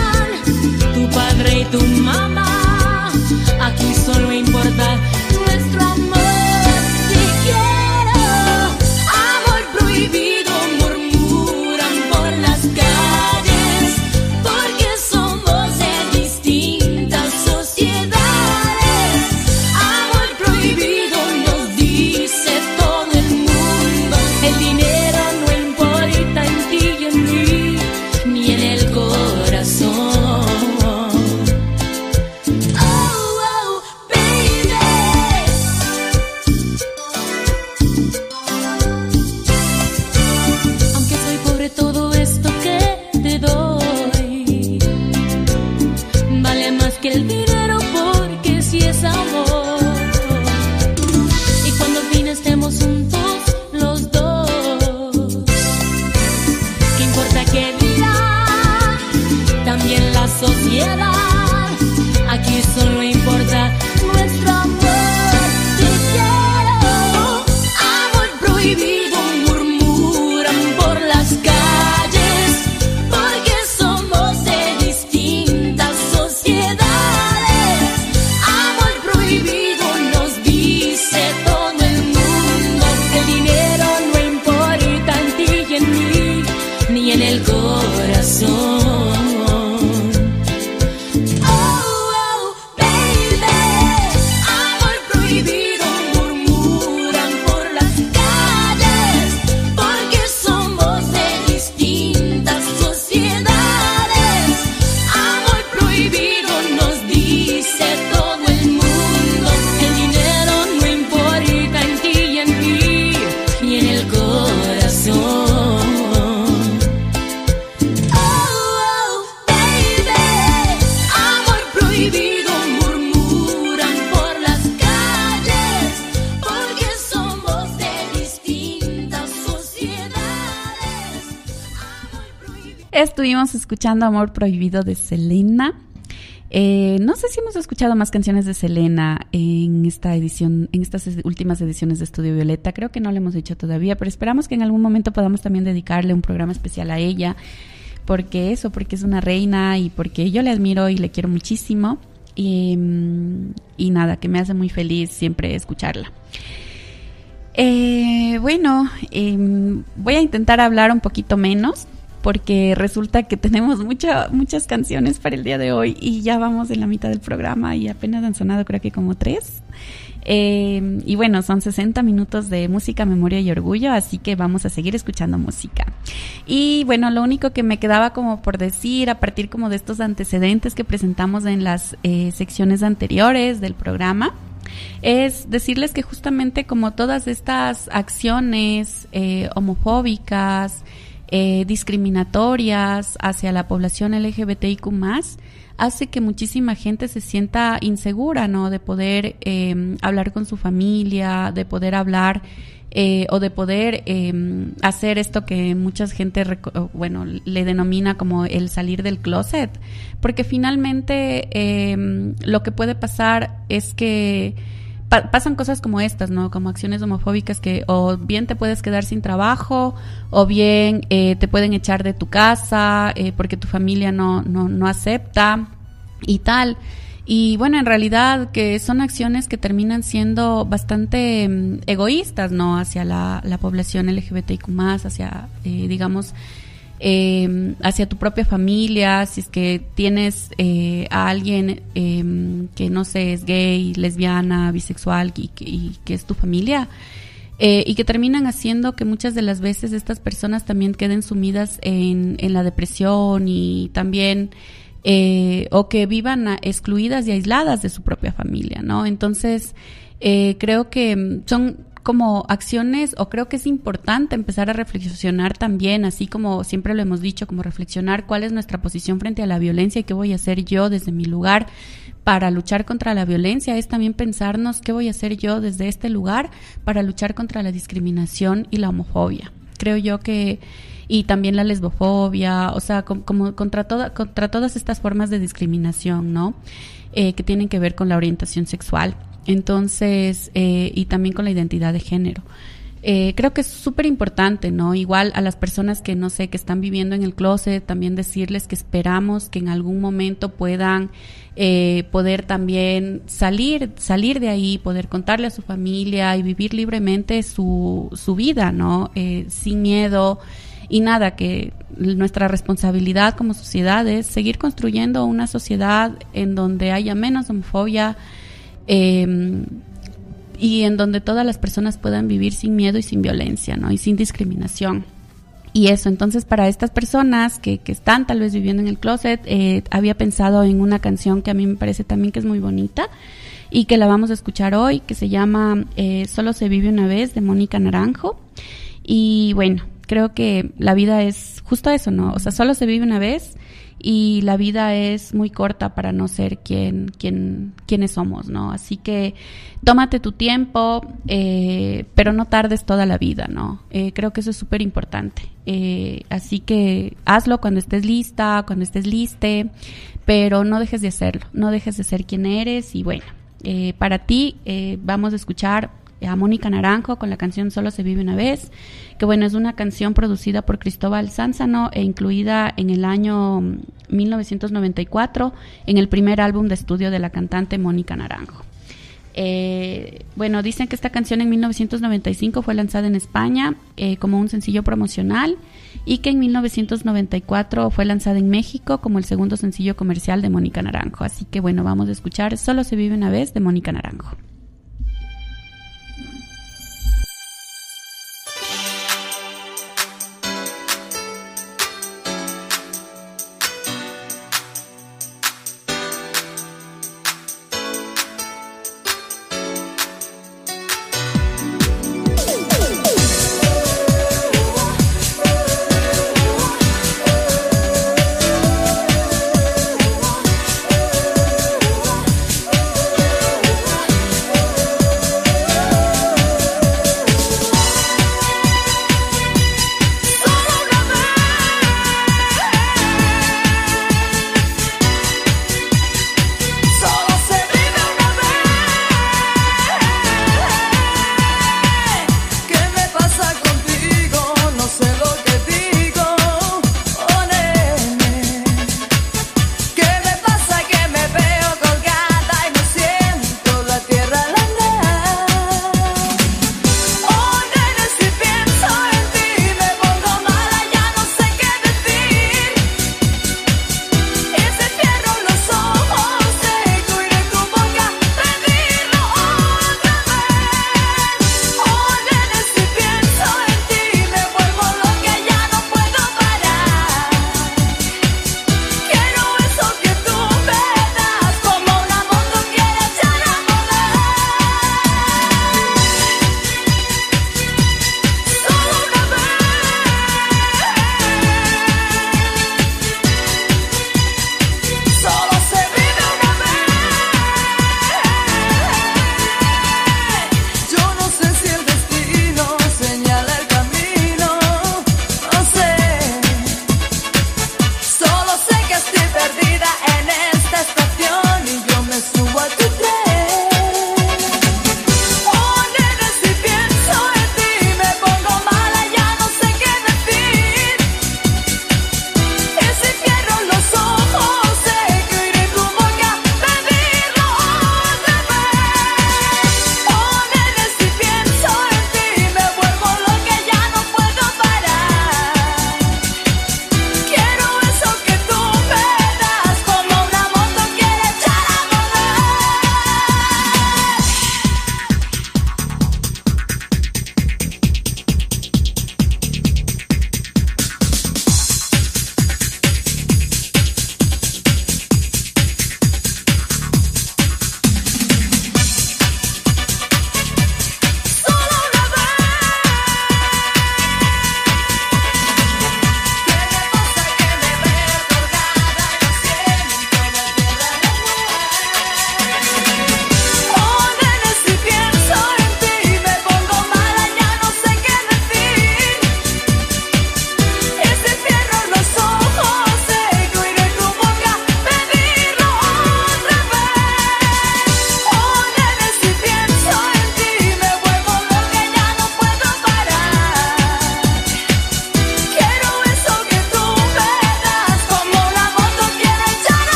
Estuvimos escuchando Amor Prohibido de Selena. Eh, no sé si hemos escuchado más canciones de Selena en esta edición, en estas últimas ediciones de Estudio Violeta. Creo que no lo hemos hecho todavía, pero esperamos que en algún momento podamos también dedicarle un programa especial a ella. Porque eso, porque es una reina y porque yo le admiro y le quiero muchísimo. Y, y nada, que me hace muy feliz siempre escucharla. Eh, bueno, eh, voy a intentar hablar un poquito menos, porque resulta que tenemos mucha, muchas canciones para el día de hoy y ya vamos en la mitad del programa y apenas han sonado creo que como tres. Eh, y bueno, son sesenta minutos de música, memoria y orgullo, así que vamos a seguir escuchando música. Y bueno, lo único que me quedaba como por decir, a partir como de estos antecedentes que presentamos en las eh, secciones anteriores del programa, es decirles que justamente como todas estas acciones eh, homofóbicas, eh, discriminatorias hacia la población L G B T I Q más, hace que muchísima gente se sienta insegura, ¿no? De poder eh, hablar con su familia, de poder hablar eh, o de poder eh, hacer esto que mucha gente, bueno, le denomina como el salir del closet, porque finalmente eh, lo que puede pasar es que pa- pasan cosas como estas, ¿no? Como acciones homofóbicas que o bien te puedes quedar sin trabajo o bien eh, te pueden echar de tu casa eh, porque tu familia no, no, no acepta y tal. Y bueno, en realidad que son acciones que terminan siendo bastante um, egoístas, ¿no? Hacia la, la población L G B T I Q más, hacia, eh, digamos, eh, hacia tu propia familia. Si es que tienes eh, a alguien eh, que, no sé, es gay, lesbiana, bisexual y, y que es tu familia, eh, y que terminan haciendo que muchas de las veces estas personas también queden sumidas en, en la depresión y también... Eh, o que vivan a, excluidas y aisladas de su propia familia, ¿no? Entonces, eh, creo que son como acciones, o creo que es importante empezar a reflexionar también, así como siempre lo hemos dicho, como reflexionar cuál es nuestra posición frente a la violencia y qué voy a hacer yo desde mi lugar para luchar contra la violencia. Es también pensarnos qué voy a hacer yo desde este lugar para luchar contra la discriminación y la homofobia. Creo yo que y también la lesbofobia, o sea, como, como contra toda, contra todas estas formas de discriminación, ¿no? Eh, que tienen que ver con la orientación sexual, entonces, eh, y también con la identidad de género. Eh, creo que es súper importante, ¿no? Igual a las personas que, no sé, que están viviendo en el closet, también decirles que esperamos que en algún momento puedan eh, poder también salir, salir de ahí, poder contarle a su familia y vivir libremente su, su vida, ¿no? Eh, sin miedo. Y nada, que nuestra responsabilidad como sociedad es seguir construyendo una sociedad en donde haya menos homofobia eh, y en donde todas las personas puedan vivir sin miedo y sin violencia, ¿no? Y sin discriminación. Y eso, entonces para estas personas que, que están tal vez viviendo en el closet, eh, había pensado en una canción que a mí me parece también que es muy bonita y que la vamos a escuchar hoy, que se llama eh, Solo se vive una vez, de Mónica Naranjo. Y bueno, creo que la vida es justo eso, ¿no? O sea, solo se vive una vez y la vida es muy corta para no ser quien, quien, quienes somos, ¿no? Así que tómate tu tiempo, eh, pero no tardes toda la vida, ¿no? Eh, creo que eso es súper importante. Eh, así que hazlo cuando estés lista, cuando estés liste, pero no dejes de hacerlo, no dejes de ser quien eres. Y bueno, eh, para ti eh, vamos a escuchar a Mónica Naranjo con la canción Solo se vive una vez, que bueno, es una canción producida por Cristóbal Sánzano e incluida en el año mil novecientos noventa y cuatro en el primer álbum de estudio de la cantante Mónica Naranjo. Eh, bueno, dicen que esta canción en mil novecientos noventa y cinco fue lanzada en España eh, como un sencillo promocional y que en mil novecientos noventa y cuatro fue lanzada en México como el segundo sencillo comercial de Mónica Naranjo. Así que bueno, vamos a escuchar Solo se vive una vez de Mónica Naranjo.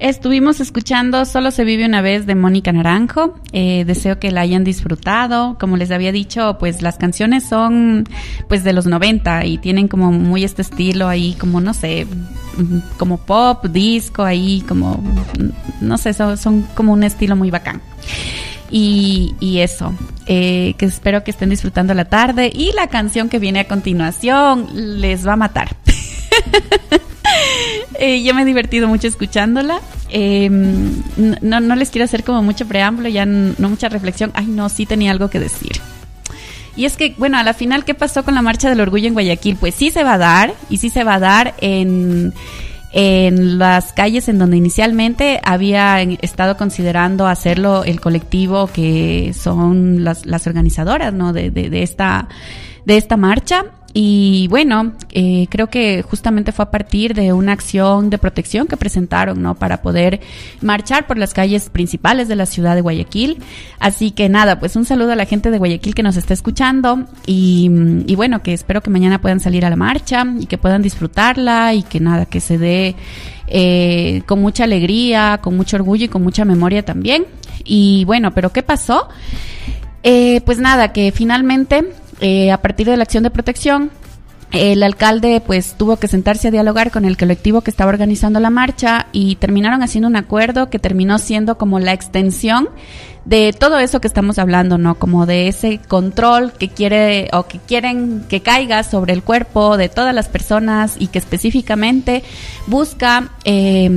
Estuvimos escuchando Solo se vive una vez de Mónica Naranjo. Eh, deseo que la hayan disfrutado. Como les había dicho, pues las canciones son pues de los noventa y tienen como muy este estilo ahí, como no sé, como pop, disco ahí, como no sé, son, son como un estilo muy bacán. Y, y eso, eh, que espero que estén disfrutando la tarde. Y la canción que viene a continuación les va a matar. eh, yo me he divertido mucho escuchándola. Eh, no, no les quiero hacer como mucho preámbulo, ya no, no mucha reflexión. Ay, no, sí tenía algo que decir. Y es que, bueno, a la final, ¿qué pasó con la Marcha del Orgullo en Guayaquil? Pues sí se va a dar, y sí se va a dar en... en las calles en donde inicialmente había estado considerando hacerlo el colectivo que son las, las organizadoras, ¿no? de, de, de esta de esta marcha. Y bueno, eh, creo que justamente fue a partir de una acción de protección que presentaron, ¿no? Para poder marchar por las calles principales de la ciudad de Guayaquil. Así que nada, pues un saludo a la gente de Guayaquil que nos está escuchando y, y bueno, que espero que mañana puedan salir a la marcha y que puedan disfrutarla y que nada, que se dé eh, con mucha alegría, con mucho orgullo y con mucha memoria también. Y bueno, ¿pero qué pasó? Eh, pues nada, que finalmente... Eh, a partir de la acción de protección, el alcalde pues tuvo que sentarse a dialogar con el colectivo que estaba organizando la marcha y terminaron haciendo un acuerdo que terminó siendo como la extensión de todo eso que estamos hablando, ¿no? Como de ese control que quiere o que quieren que caiga sobre el cuerpo de todas las personas y que específicamente busca eh,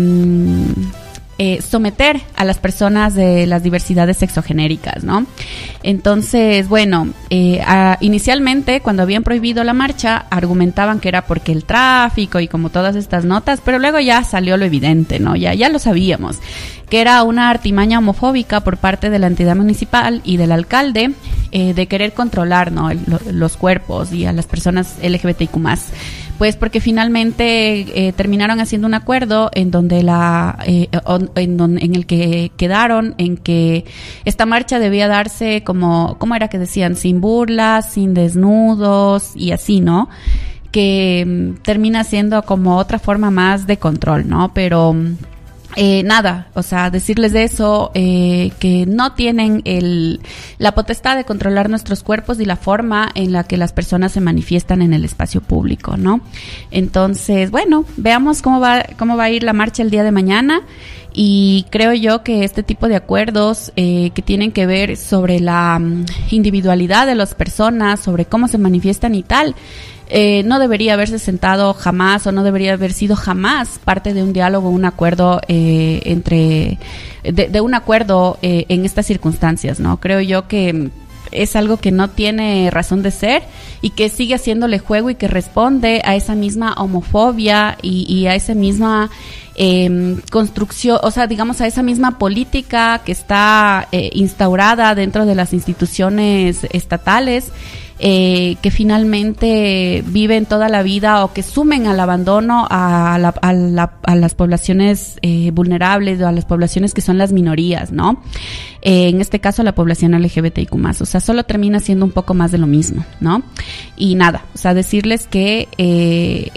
Eh, someter a las personas de las diversidades sexogenéricas, ¿no? Entonces, bueno, eh, a, inicialmente cuando habían prohibido la marcha argumentaban que era porque el tráfico y como todas estas notas, pero luego ya salió lo evidente, ¿no? Ya, ya lo sabíamos, que era una artimaña homofóbica por parte de la entidad municipal y del alcalde eh, de querer controlar, ¿no? El, lo, los cuerpos y a las personas L G B T I Q más. Pues porque finalmente eh, terminaron haciendo un acuerdo en donde la eh, on, en, don, en el que quedaron en que esta marcha debía darse como, ¿cómo era que decían? Sin burlas, sin desnudos y así, ¿no? Que um, termina siendo como otra forma más de control, ¿no? Pero Eh, nada, o sea, decirles de eso, eh, que no tienen el, la potestad de controlar nuestros cuerpos y la forma en la que las personas se manifiestan en el espacio público, ¿no? Entonces, bueno, veamos cómo va, cómo va a ir la marcha el día de mañana. Y creo yo que este tipo de acuerdos eh, que tienen que ver sobre la um, individualidad de las personas, sobre cómo se manifiestan y tal, eh, no debería haberse sentado jamás o no debería haber sido jamás parte de un diálogo, un acuerdo eh, entre, de, de un acuerdo eh, en estas circunstancias, ¿no? Creo yo que es algo que no tiene razón de ser y que sigue haciéndole juego y que responde a esa misma homofobia y, y a esa misma eh, construcción, o sea, digamos a esa misma política que está eh, instaurada dentro de las instituciones estatales, eh, que finalmente viven toda la vida o que sumen al abandono a, la, a, la, a las poblaciones eh, vulnerables o a las poblaciones que son las minorías, ¿no? Eh, en este caso la población L G B T I Q más, o sea, solo termina siendo un poco más de lo mismo, ¿no? Y nada, o sea, decirles que eh,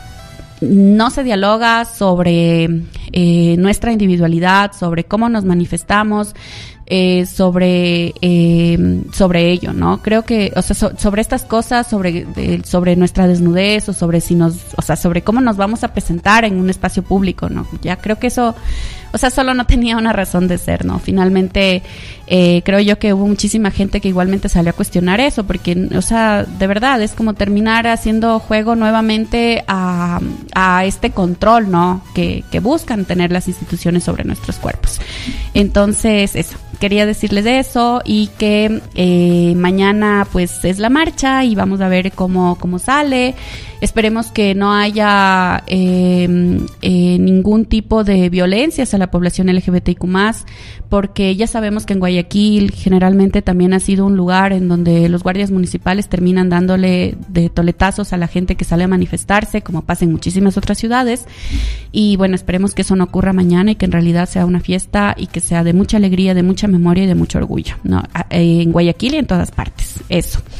no se dialoga sobre eh, nuestra individualidad, sobre cómo nos manifestamos, eh, sobre eh, sobre ello, ¿no? Creo que, o sea, so, sobre estas cosas, sobre de, sobre nuestra desnudez o sobre si nos, o sea, sobre cómo nos vamos a presentar en un espacio público, ¿no? Ya creo que eso, o sea, solo no tenía una razón de ser, ¿no? Finalmente, eh, creo yo que hubo muchísima gente que igualmente salió a cuestionar eso, porque, o sea, de verdad, es como terminar haciendo juego nuevamente a, a este control, ¿no? Que, que buscan tener las instituciones sobre nuestros cuerpos. Entonces, eso. Quería decirles eso y que eh, mañana pues es la marcha y vamos a ver cómo, cómo sale. Esperemos que no haya eh, eh, ningún tipo de violencia hacia la población L G B T I Q más, porque ya sabemos que en Guayaquil generalmente también ha sido un lugar en donde los guardias municipales terminan dándole de toletazos a la gente que sale a manifestarse, como pasa en muchísimas otras ciudades. Y bueno, esperemos que eso no ocurra mañana y que en realidad sea una fiesta y que sea de mucha alegría, de mucha memoria y de mucho orgullo, ¿no? En Guayaquil y en todas partes, eso.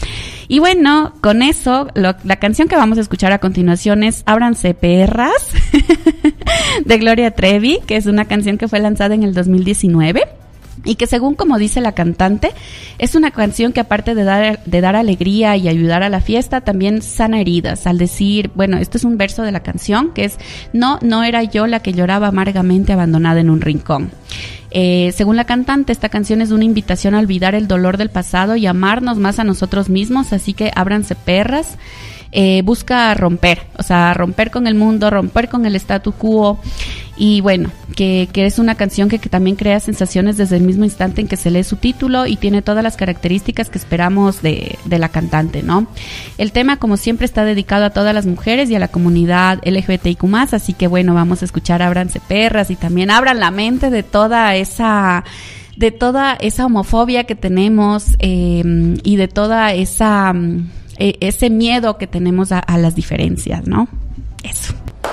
Y bueno, con eso, lo, la canción que vamos a escuchar a continuación es Ábranse Perras, de Gloria Trevi, que es una canción que fue lanzada en el dos mil diecinueve. Y que según como dice la cantante, es una canción que aparte de dar, de dar alegría y ayudar a la fiesta, también sana heridas. Al decir, bueno, esto es un verso de la canción que es, no, no era yo la que lloraba amargamente abandonada en un rincón. Eh, según la cantante, esta canción es una invitación a olvidar el dolor del pasado y amarnos más a nosotros mismos, así que ábranse perras. Eh, busca romper, o sea, romper con el mundo, romper con el statu quo. Y bueno, que, que es una canción que, que también crea sensaciones desde el mismo instante en que se lee su título y tiene todas las características que esperamos de, de la cantante, ¿no? El tema, como siempre, está dedicado a todas las mujeres y a la comunidad L G B T I Q más, así que bueno, vamos a escuchar Ábranse Perras y también abran la mente de toda esa... de toda esa homofobia que tenemos eh, y de toda esa... ese miedo que tenemos a, a las diferencias, ¿no? Eso.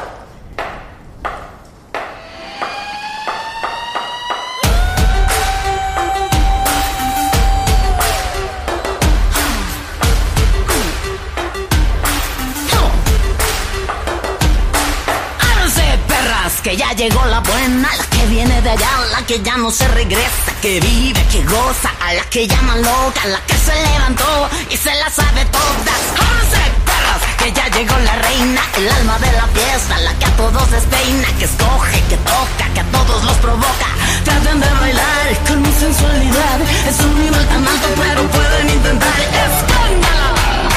Que ya llegó la buena, la que viene de allá, la que ya no se regresa, que vive, que goza, a la que llaman loca, la que se levantó y se la sabe todas. ¡Once perras! Que ya llegó la reina, el alma de la fiesta, la que a todos despeina, que escoge, que toca, que a todos los provoca. Traten de bailar con mi sensualidad, es un nivel tan alto pero pueden intentar. ¡Escándalo!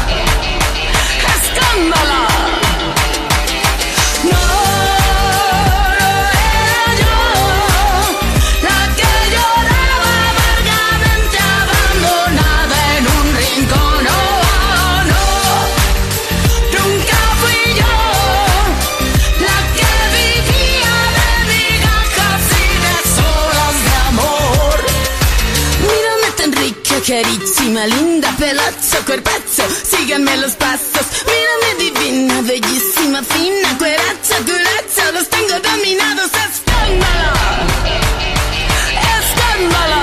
¡Escándalo! ¡No! Carísima, linda, pelazo, cuerpazo, síganme los pasos. Mírame divina, bellísima, fina, cuerazo, curazo, los tengo dominados. ¡Escándalo! ¡Escándalo!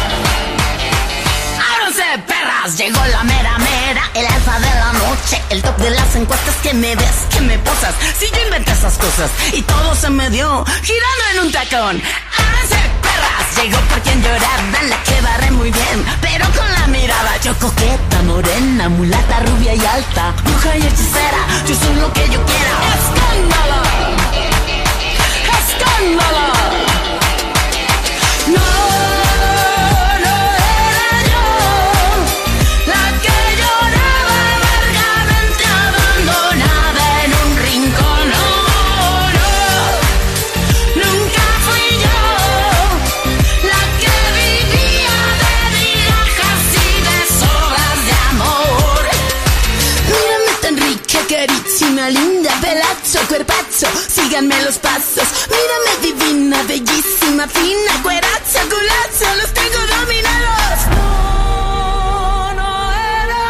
¡Ábranse perras! Llegó la mera mera, el alfa de la noche, el top de las encuestas, que me ves, que me posas. Si yo inventé esas cosas y todo se me dio girando en un tacón. ¡Ábranse perras! Llegó por quien lloraba, la que barre muy bien, pero con la mirada. Yo coqueta, morena, mulata, rubia y alta, bruja y hechicera, yo soy lo que yo quiera. ¡Escándalo! ¡Escándalo! No, no era yo la que lloraba amargamente abandonada en un rincón. No, no, nunca fui yo la que vivía de migajas y de sobras de amor. Mírame tan rica, carísima, linda, pelazo, cuerpazo, síganme los pasos. Mírame divina, bellísima, fina, cuerazo, culazo, los tengo dominados. No, no era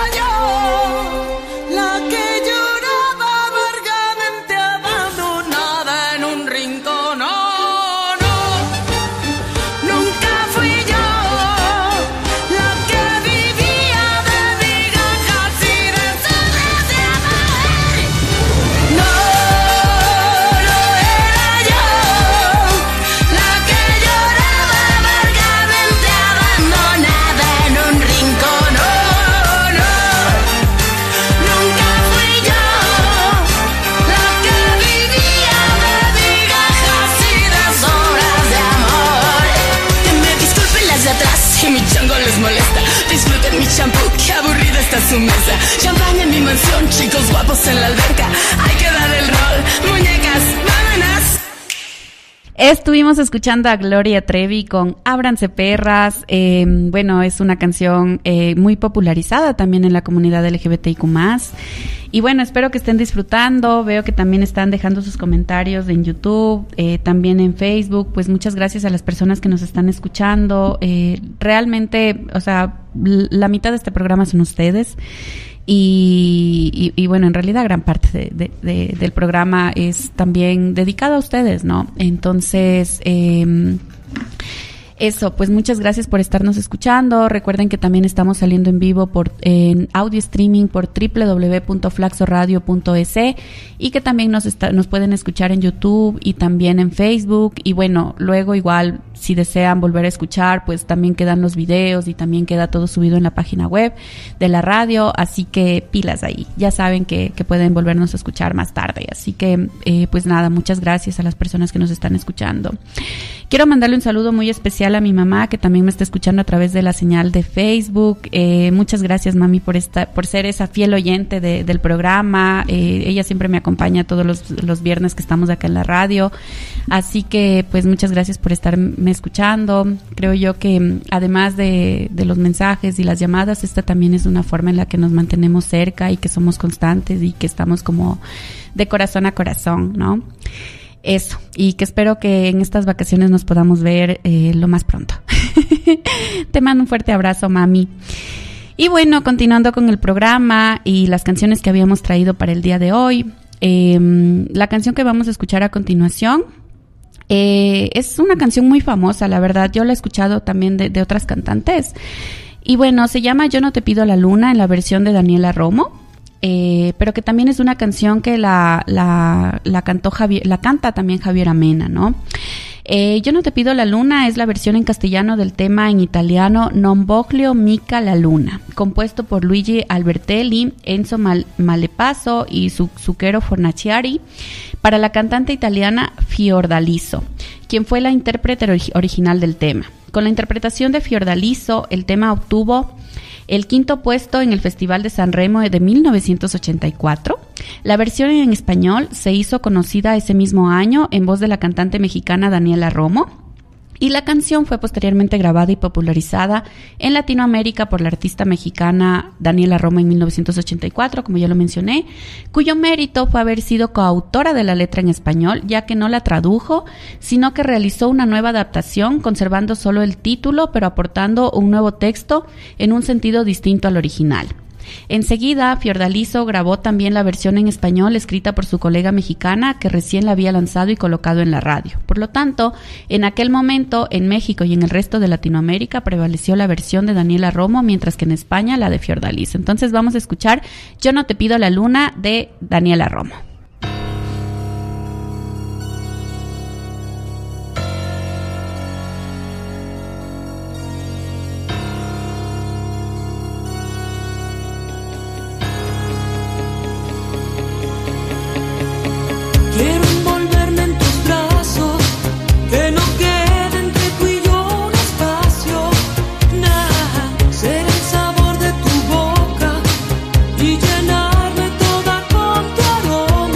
yo la que lloraba amargamente abandonada en un rincón. No, no, nunca fui yo la que vivía de migajas y de sobras de amor. No, no era yo la que lloraba amargamente abandonada en un rincón. No, no, nunca fui yo la que vivía de migajas y de sobras de amor. Que me disculpen las de atrás, y mi chango les molesta. Disfruten mi champú, que aburrida está su mesa. Champaña en mi mansión, chicos guapos en la alberca. Hay que dar el rol, muñecas, vámonos. Estuvimos escuchando a Gloria Trevi con Ábranse Perras. Eh, bueno, es una canción eh, muy popularizada también en la comunidad L G B T I Q más. Y bueno, espero que estén disfrutando. Veo que también están dejando sus comentarios en YouTube, eh, también en Facebook. Pues muchas gracias a las personas que nos están escuchando. Eh, realmente, o sea, la mitad de este programa son ustedes. Y, y, y bueno, en realidad gran parte de, de, de, del programa es también dedicado a ustedes, ¿no? Entonces, eh, Eso, pues muchas gracias por estarnos escuchando. Recuerden que también estamos saliendo en vivo por en audio streaming por doble u doble u doble u punto flaxoradio punto es y que también nos está, nos pueden escuchar en YouTube y también en Facebook. Y bueno, luego igual si desean volver a escuchar, pues también quedan los videos y también queda todo subido en la página web de la radio. Así que pilas ahí. Ya saben que, que pueden volvernos a escuchar más tarde. Así que eh, pues nada, muchas gracias a las personas que nos están escuchando. Quiero mandarle un saludo muy especial a mi mamá, que también me está escuchando a través de la señal de Facebook. Eh, muchas gracias, mami, por esta, por ser esa fiel oyente de, del programa. Eh, ella siempre me acompaña todos los, los viernes que estamos acá en la radio. Así que, pues, muchas gracias por estarme escuchando. Creo yo que, además de, de los mensajes y las llamadas, esta también es una forma en la que nos mantenemos cerca y que somos constantes y que estamos como de corazón a corazón, ¿no? Eso, y que espero que en estas vacaciones nos podamos ver eh, lo más pronto. Te mando un fuerte abrazo, mami. Y bueno, continuando con el programa y las canciones que habíamos traído para el día de hoy, eh, la canción que vamos a escuchar a continuación eh, es una canción muy famosa, la verdad. Yo la he escuchado también de, de otras cantantes. Y bueno, se llama Yo no te pido la luna, en la versión de Daniela Romo. Eh, pero que también es una canción que la, la, la cantó Javier, la canta también Javier Amena, ¿no? Eh, Yo no te pido la luna es la versión en castellano del tema en italiano Non voglio mica la luna, compuesto por Luigi Albertelli, Enzo Mal, Malepasso y su, Zucchero Fornaciari, para la cantante italiana Fiordaliso, quien fue la intérprete ori- original del tema. Con la interpretación de Fiordaliso, el tema obtuvo el quinto puesto en el Festival de San Remo de mil novecientos ochenta y cuatro. La versión en español se hizo conocida ese mismo año en voz de la cantante mexicana Daniela Romo. Y la canción fue posteriormente grabada y popularizada en Latinoamérica por la artista mexicana Daniela Romo en mil novecientos ochenta y cuatro, como ya lo mencioné, cuyo mérito fue haber sido coautora de la letra en español, ya que no la tradujo, sino que realizó una nueva adaptación, conservando solo el título, pero aportando un nuevo texto en un sentido distinto al original. Enseguida, Fiordaliso grabó también la versión en español escrita por su colega mexicana, que recién la había lanzado y colocado en la radio. Por lo tanto, en aquel momento, en México y en el resto de Latinoamérica, prevaleció la versión de Daniela Romo, mientras que en España la de Fiordaliso. Entonces vamos a escuchar Yo no te pido la luna de Daniela Romo. Llenarme toda con tu aroma.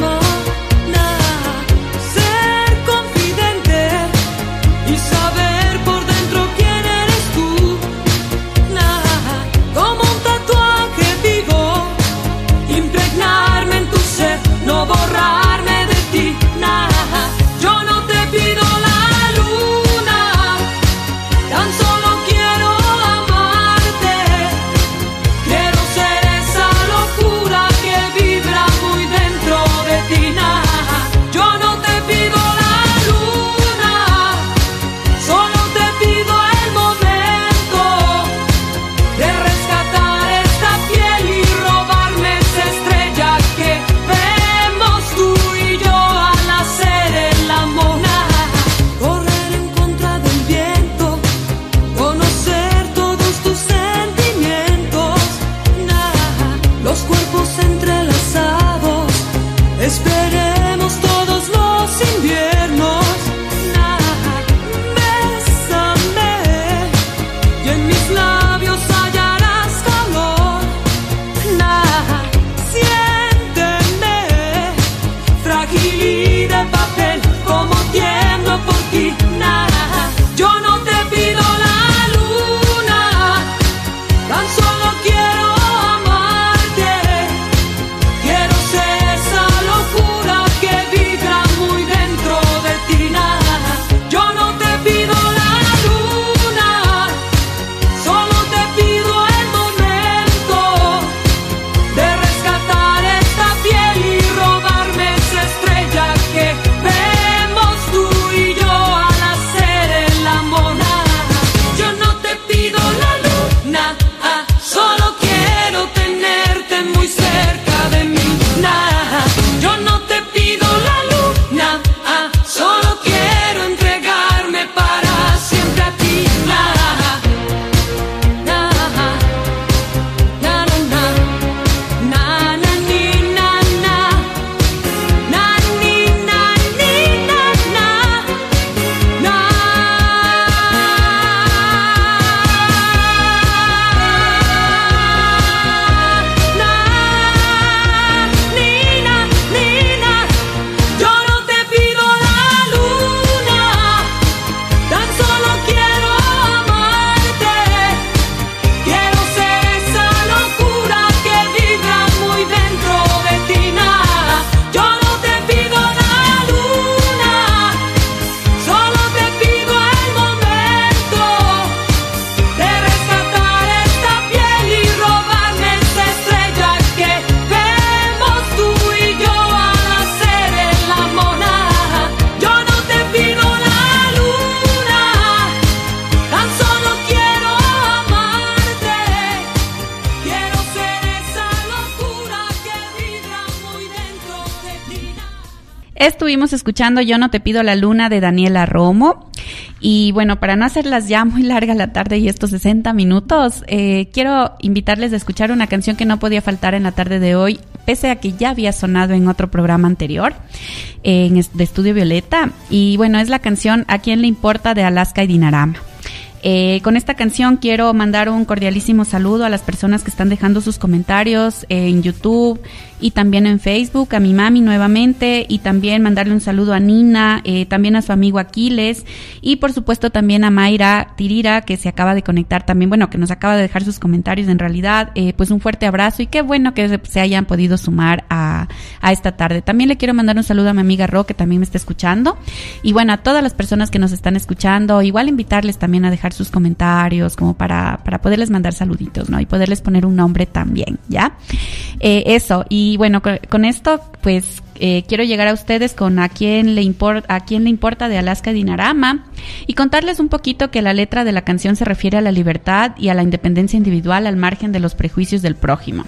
Estuvimos escuchando Yo no te pido la luna de Daniela Romo. Y bueno, para no hacerlas ya muy larga la tarde y estos sesenta minutos, eh, quiero invitarles a escuchar una canción que no podía faltar en la tarde de hoy, pese a que ya había sonado en otro programa anterior, eh, en, de Estudio Violeta. Y bueno, es la canción ¿A quién le importa? De Alaska y Dinarama. Eh, con esta canción quiero mandar un cordialísimo saludo a las personas que están dejando sus comentarios en YouTube y también en Facebook, a mi mami nuevamente, y también mandarle un saludo a Nina, eh, también a su amigo Aquiles, y por supuesto también a Mayra Tirira, que se acaba de conectar también, bueno, que nos acaba de dejar sus comentarios en realidad. Eh, pues un fuerte abrazo y qué bueno que se, se hayan podido sumar a, a esta tarde. También le quiero mandar un saludo a mi amiga Ro, que también me está escuchando, y bueno, a todas las personas que nos están escuchando, igual invitarles también a dejar sus comentarios como para, para poderles mandar saluditos, ¿no? Y poderles poner un nombre también, ¿ya? Eh, eso, y bueno, con, con esto, pues, eh, quiero llegar a ustedes con a quién le importa, a quién le importa de Alaska y Dinarama, y contarles un poquito que la letra de la canción se refiere a la libertad y a la independencia individual al margen de los prejuicios del prójimo.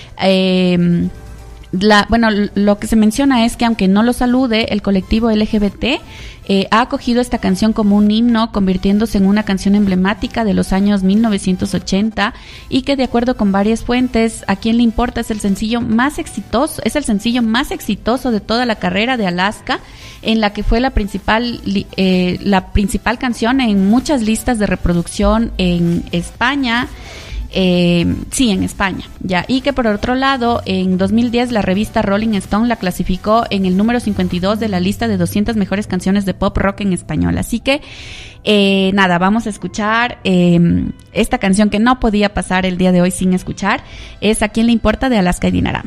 Eh, La, bueno, lo que se menciona es que aunque no lo salude, el colectivo L G B T eh, ha acogido esta canción como un himno, convirtiéndose en una canción emblemática de los años mil novecientos ochenta, y que de acuerdo con varias fuentes, ¿A quién le importa? Es el sencillo más exitoso, es el sencillo más exitoso de toda la carrera de Alaska, en la que fue la principal, eh, la principal canción en muchas listas de reproducción en España. Eh, sí, en España, ya, y que por otro lado, en dos mil diez la revista Rolling Stone la clasificó en el número cincuenta y dos de la lista de doscientas mejores canciones de pop rock en español. Así que, eh, nada, vamos a escuchar eh, esta canción que no podía pasar el día de hoy sin escuchar, es ¿A quién le importa? De Alaska y Dinarama.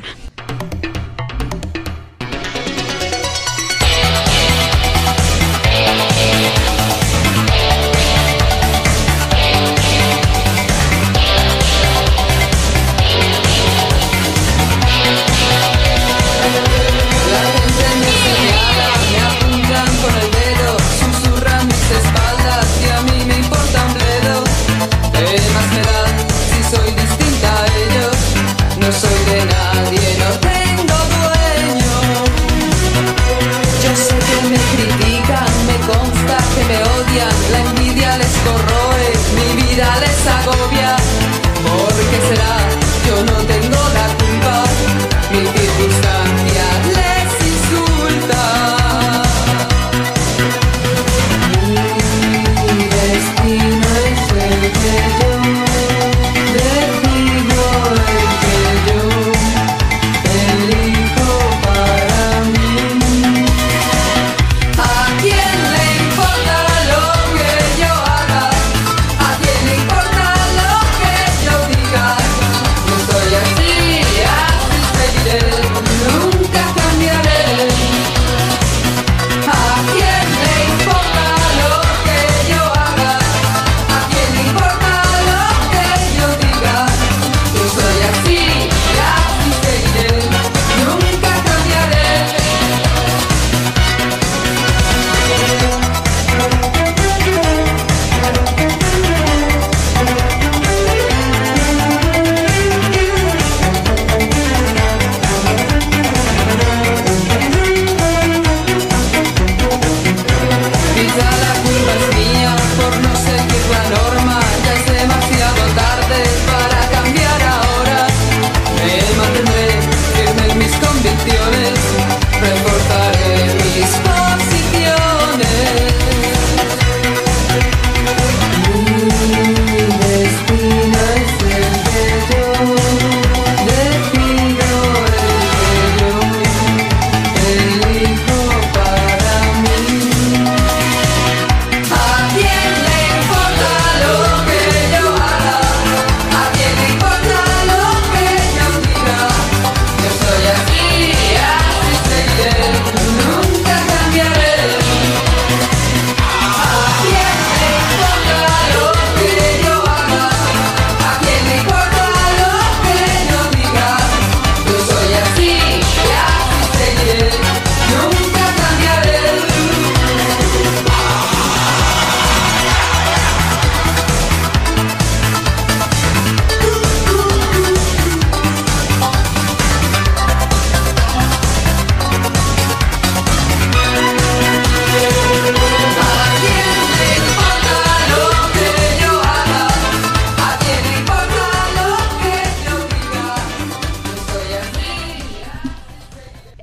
No soy de nadie, no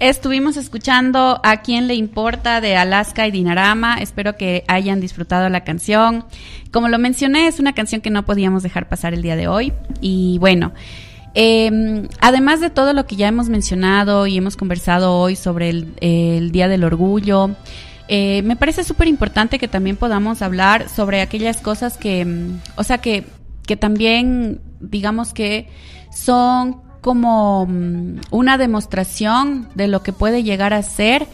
Estuvimos escuchando A Quién Le Importa de Alaska y Dinarama. Espero que hayan disfrutado la canción. Como lo mencioné, es una canción que no podíamos dejar pasar el día de hoy. Y bueno, eh, además de todo lo que ya hemos mencionado y hemos conversado hoy sobre el, el Día del Orgullo, eh, me parece súper importante que también podamos hablar sobre aquellas cosas que, o sea, que, que también, digamos que son como una demostración de lo que puede llegar a ser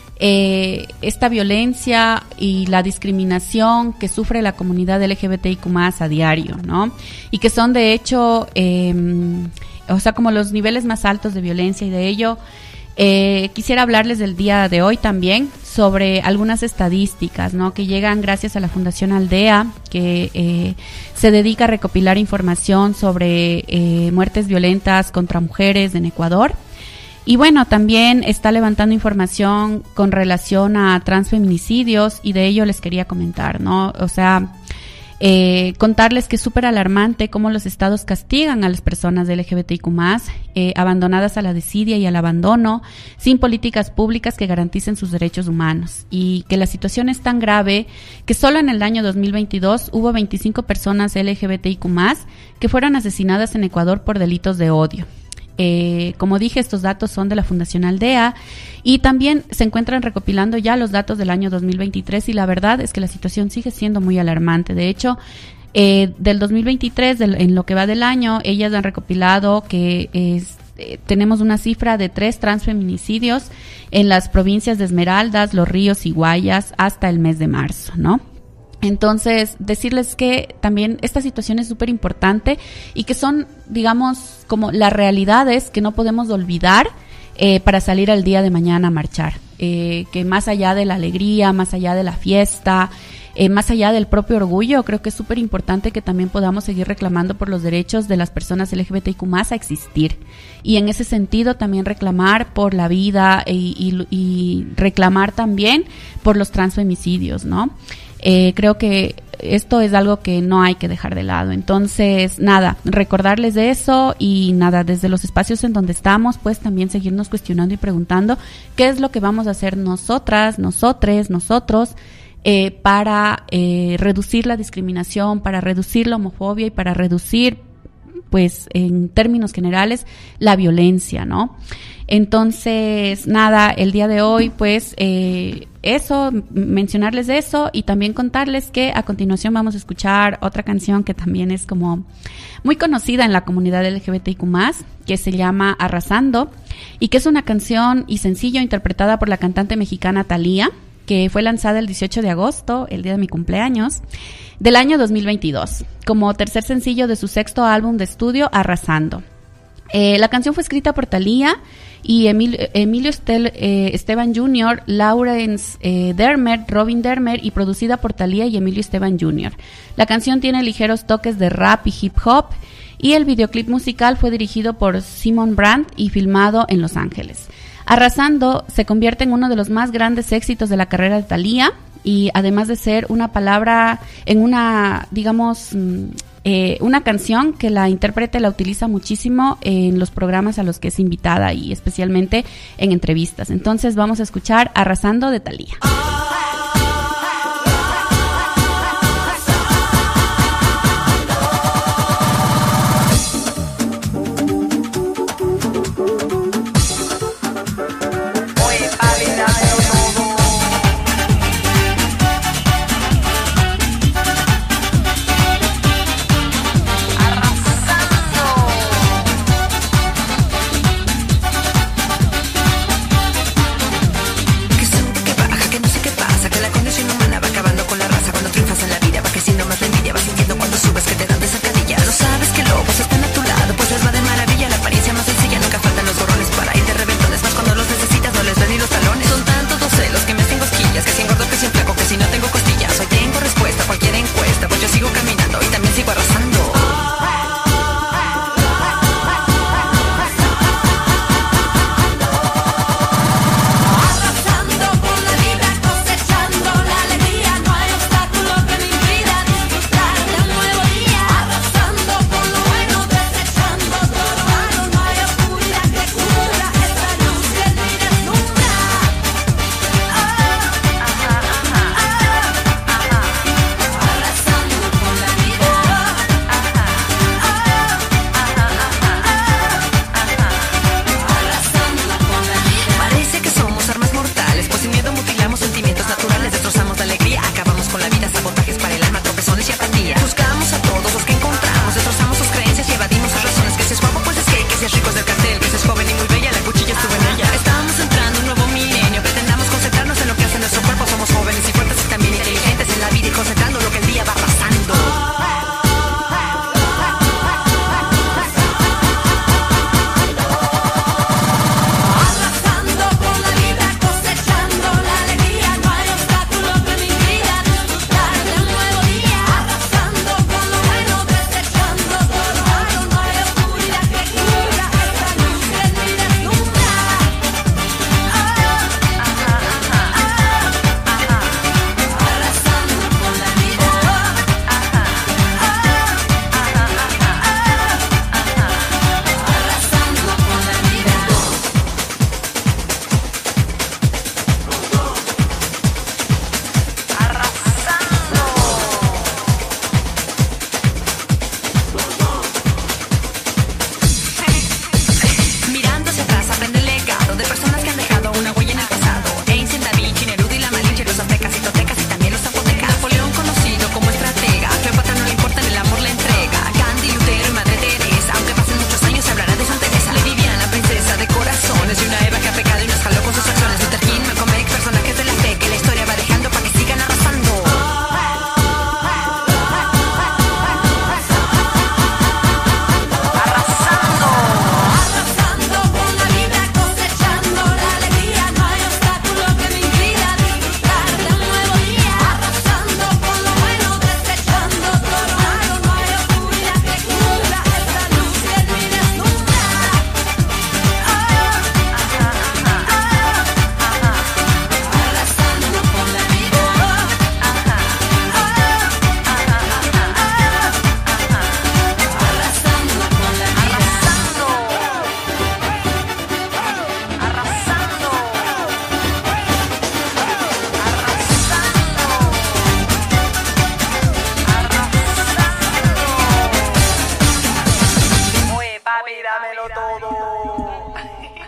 eh, esta violencia y la discriminación que sufre la comunidad L G B T I Q más a diario, ¿no? Y que son de hecho, eh, o sea, como los niveles más altos de violencia, y de ello eh, quisiera hablarles del día de hoy también sobre algunas estadísticas, ¿no? Que llegan gracias a la Fundación Aldea, que eh, se dedica a recopilar información sobre eh, muertes violentas contra mujeres en Ecuador. Y bueno, también está levantando información con relación a transfeminicidios, y de ello les quería comentar, ¿no? O sea, Eh, contarles que es súper alarmante cómo los estados castigan a las personas de L G B T I Q más, eh, abandonadas a la desidia y al abandono, sin políticas públicas que garanticen sus derechos humanos, y que la situación es tan grave que solo en el año dos mil veintidós hubo veinticinco personas L G B T I Q más que fueron asesinadas en Ecuador por delitos de odio. Eh, como dije, estos datos son de la Fundación Aldea, y también se encuentran recopilando ya los datos del año dos mil veintitrés, y la verdad es que la situación sigue siendo muy alarmante. De hecho, eh, del dos mil veintitrés, del, en lo que va del año, ellas han recopilado que es, eh, tenemos una cifra de tres transfeminicidios en las provincias de Esmeraldas, Los Ríos y Guayas hasta el mes de marzo, ¿no? Entonces, decirles que también esta situación es súper importante y que son, digamos, como las realidades que no podemos olvidar eh, para salir al día de mañana a marchar. Eh, que más allá de la alegría, más allá de la fiesta, eh, más allá del propio orgullo, creo que es súper importante que también podamos seguir reclamando por los derechos de las personas L G B T I Q más a existir. Y en ese sentido también reclamar por la vida y, y, y reclamar también por los transfemicidios, ¿no? Eh, creo que esto es algo que no hay que dejar de lado. Entonces, nada, recordarles de eso, y nada, desde los espacios en donde estamos, pues también seguirnos cuestionando y preguntando qué es lo que vamos a hacer nosotras, nosotres, nosotros, eh, para eh, reducir la discriminación, para reducir la homofobia y para reducir, pues, en términos generales, la violencia, ¿no? Entonces, nada, el día de hoy, pues, eh, eso, mencionarles de eso, y también contarles que a continuación vamos a escuchar otra canción que también es como muy conocida en la comunidad L G B T I Q más, que se llama Arrasando, y que es una canción y sencillo interpretada por la cantante mexicana Thalía, que fue lanzada el dieciocho de agosto, el día de mi cumpleaños, del año dos mil veintidós, como tercer sencillo de su sexto álbum de estudio, Arrasando. Eh, la canción fue escrita por Thalía y Emilio, Emilio Estel, eh, Esteban junior, Lawrence eh, Dermer, Robin Dermer, y producida por Thalía y Emilio Esteban junior La canción tiene ligeros toques de rap y hip hop, y el videoclip musical fue dirigido por Simon Brandt y filmado en Los Ángeles. Arrasando se convierte en uno de los más grandes éxitos de la carrera de Thalía, y además de ser una palabra en una, digamos, eh, una canción que la intérprete la utiliza muchísimo en los programas a los que es invitada, y especialmente en entrevistas. Entonces vamos a escuchar Arrasando de Thalía. Que sube, que baja, que no sé qué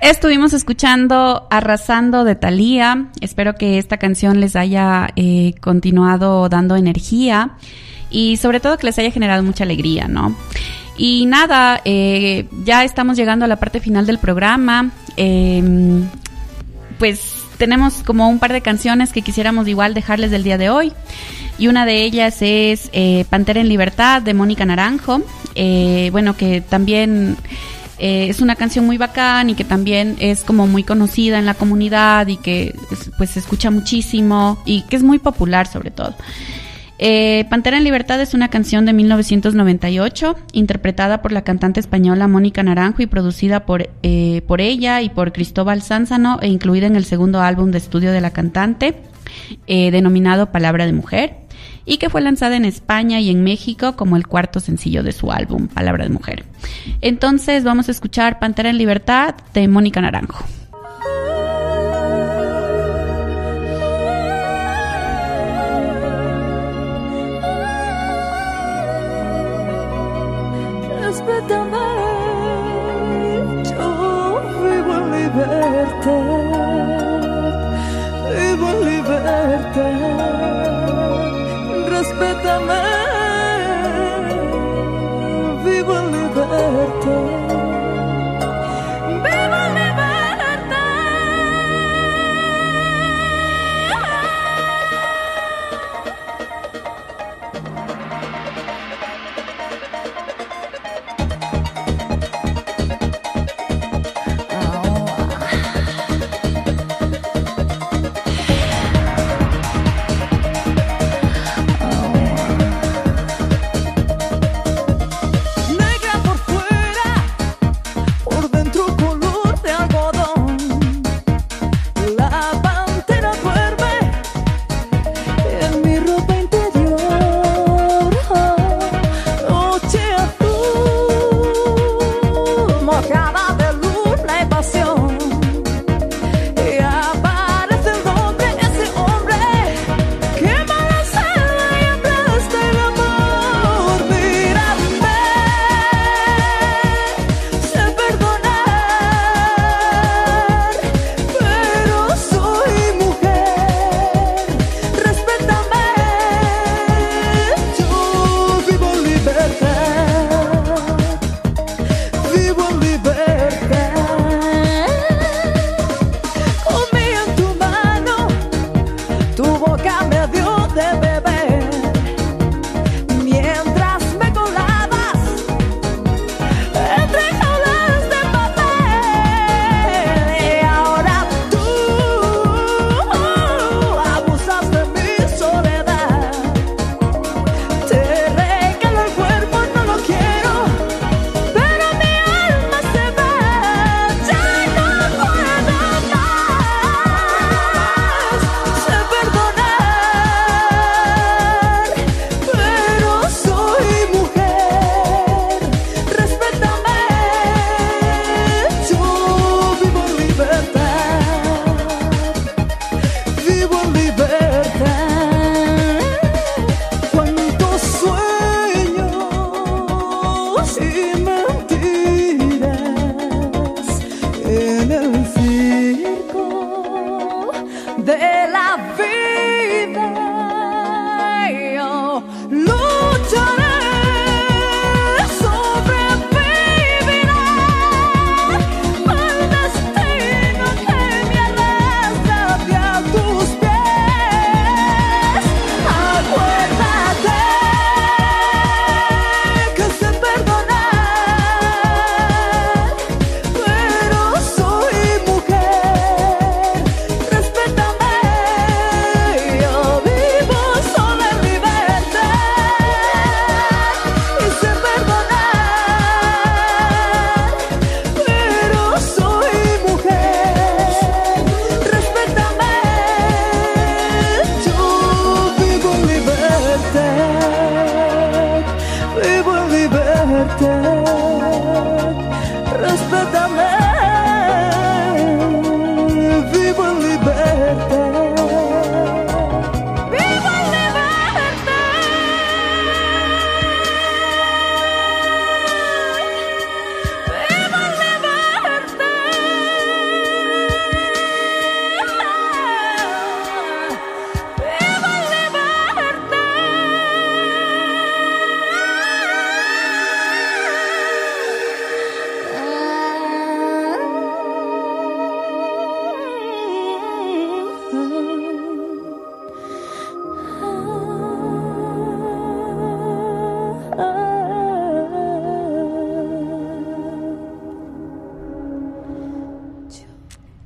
Estuvimos escuchando Arrasando de Thalía. Espero que esta canción les haya eh, continuado dando energía y sobre todo que les haya generado mucha alegría, ¿no? Y nada, eh, ya estamos llegando a la parte final del programa. Eh, pues tenemos como un par de canciones que quisiéramos igual dejarles del día de hoy. Y una de ellas es eh, Pantera en Libertad de Mónica Naranjo. Eh, bueno, que también... Eh, es una canción muy bacán y que también es como muy conocida en la comunidad y que pues se escucha muchísimo y que es muy popular sobre todo. Eh, Pantera en Libertad es una canción de mil novecientos noventa y ocho interpretada por la cantante española Mónica Naranjo y producida por, eh, por ella y por Cristóbal Sánzano e incluida en el segundo álbum de estudio de la cantante eh, denominado Palabra de Mujer, y que fue lanzada en España y en México como el cuarto sencillo de su álbum, Palabra de Mujer. Entonces vamos a escuchar Pantera en Libertad de Mónica Naranjo. Respétame, yo vivo en libertad, vivo en libertad. Respétame, vivo en libertad, vivo en negra por fuera,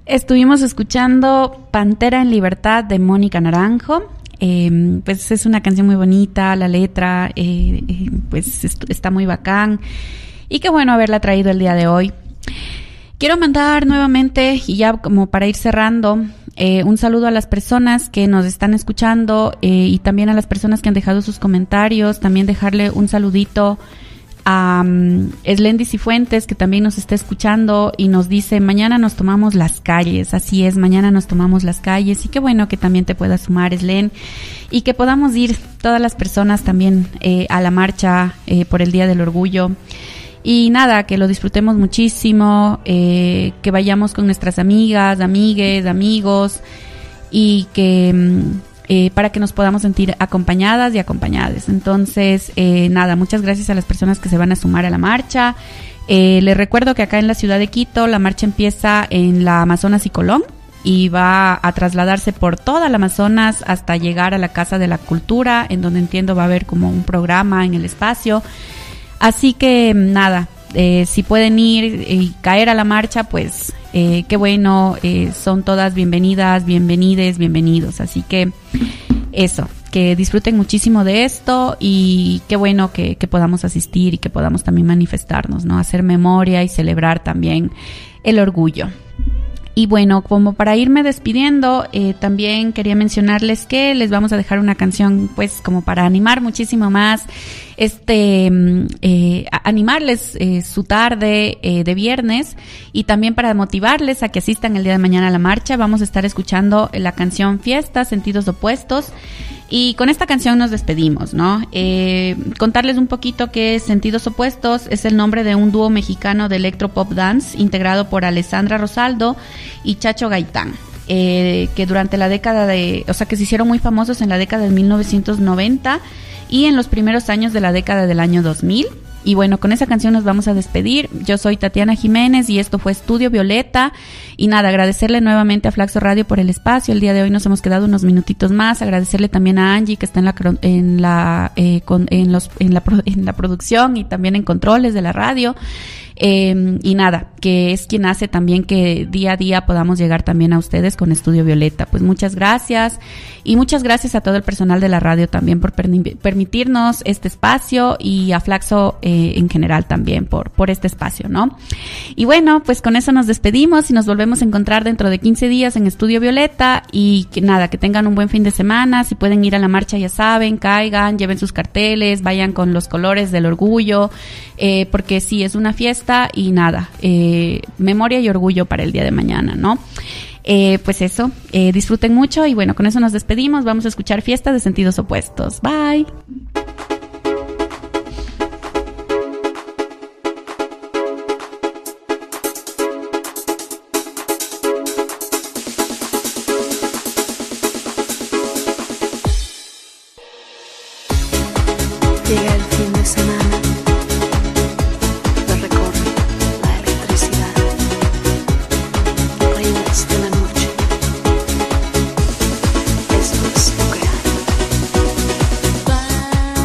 Estuvimos escuchando Pantera en Libertad de Mónica Naranjo. Eh, pues es una canción muy bonita, la letra eh, eh, pues est- está muy bacán y qué bueno haberla traído el día de hoy. Quiero mandar nuevamente, y ya como para ir cerrando, eh, un saludo a las personas que nos están escuchando eh, y también a las personas que han dejado sus comentarios. También dejarle un saludito a um, Eslendi Cifuentes, que también nos está escuchando y nos dice: mañana nos tomamos las calles. Así es, mañana nos tomamos las calles, y qué bueno que también te puedas sumar, Eslen, y que podamos ir todas las personas también eh, a la marcha eh, por el Día del Orgullo. Y nada, que lo disfrutemos muchísimo, eh, que vayamos con nuestras amigas, amigues, amigos, y que eh, para que nos podamos sentir acompañadas y acompañadas. Entonces, eh, nada, muchas gracias a las personas que se van a sumar a la marcha. Eh, les recuerdo que acá en la ciudad de Quito la marcha empieza en la Amazonas y Colón y va a trasladarse por toda la Amazonas hasta llegar a la Casa de la Cultura, en donde entiendo va a haber como un programa en el espacio. Así que nada, eh, si pueden ir y caer a la marcha, pues eh, qué bueno, eh, son todas bienvenidas, bienvenides, bienvenidos. Así que eso, que disfruten muchísimo de esto y qué bueno que, que podamos asistir y que podamos también manifestarnos, ¿no? Hacer memoria y celebrar también el orgullo. Y bueno, como para irme despidiendo, eh, también quería mencionarles que les vamos a dejar una canción, pues, como para animar muchísimo más, este, eh, animarles eh, su tarde eh, de viernes, y también para motivarles a que asistan el día de mañana a la marcha. Vamos a estar escuchando la canción Fiesta, Sentidos Opuestos. Y con esta canción nos despedimos, ¿no? Eh, contarles un poquito que Sentidos Opuestos es el nombre de un dúo mexicano de electropop dance integrado por Alessandra Rosaldo y Chacho Gaitán, eh, que durante la década de, o sea, que se hicieron muy famosos en la década de mil novecientos noventa y en los primeros años de la década del año dos mil. Y bueno, con esa canción nos vamos a despedir. Yo soy Tatiana Jiménez y esto fue Estudio Violeta. Y nada, agradecerle nuevamente a Flaxo Radio por el espacio. El día de hoy nos hemos quedado unos minutitos más. Agradecerle también a Angie, que está en la en la eh, con, en los en la en la producción y también en controles de la radio. Eh, y nada, que es quien hace también que día a día podamos llegar también a ustedes con Estudio Violeta. Pues muchas gracias, y muchas gracias a todo el personal de la radio también por per- permitirnos este espacio, y a Flaxo eh, en general también por, por este espacio, ¿no? Y bueno, pues con eso nos despedimos y nos volvemos a encontrar dentro de quince días en Estudio Violeta. Y que nada, que tengan un buen fin de semana. Si pueden ir a la marcha, ya saben, caigan, lleven sus carteles, vayan con los colores del orgullo, eh, porque sí, es una fiesta. Y nada, eh, memoria y orgullo para el día de mañana, ¿no? Eh, pues eso, eh, disfruten mucho, y bueno, con eso nos despedimos. Vamos a escuchar Fiesta de Sentidos Opuestos. Bye. Llega el fin de semana. De la noche, eso es lo que hay.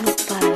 no para.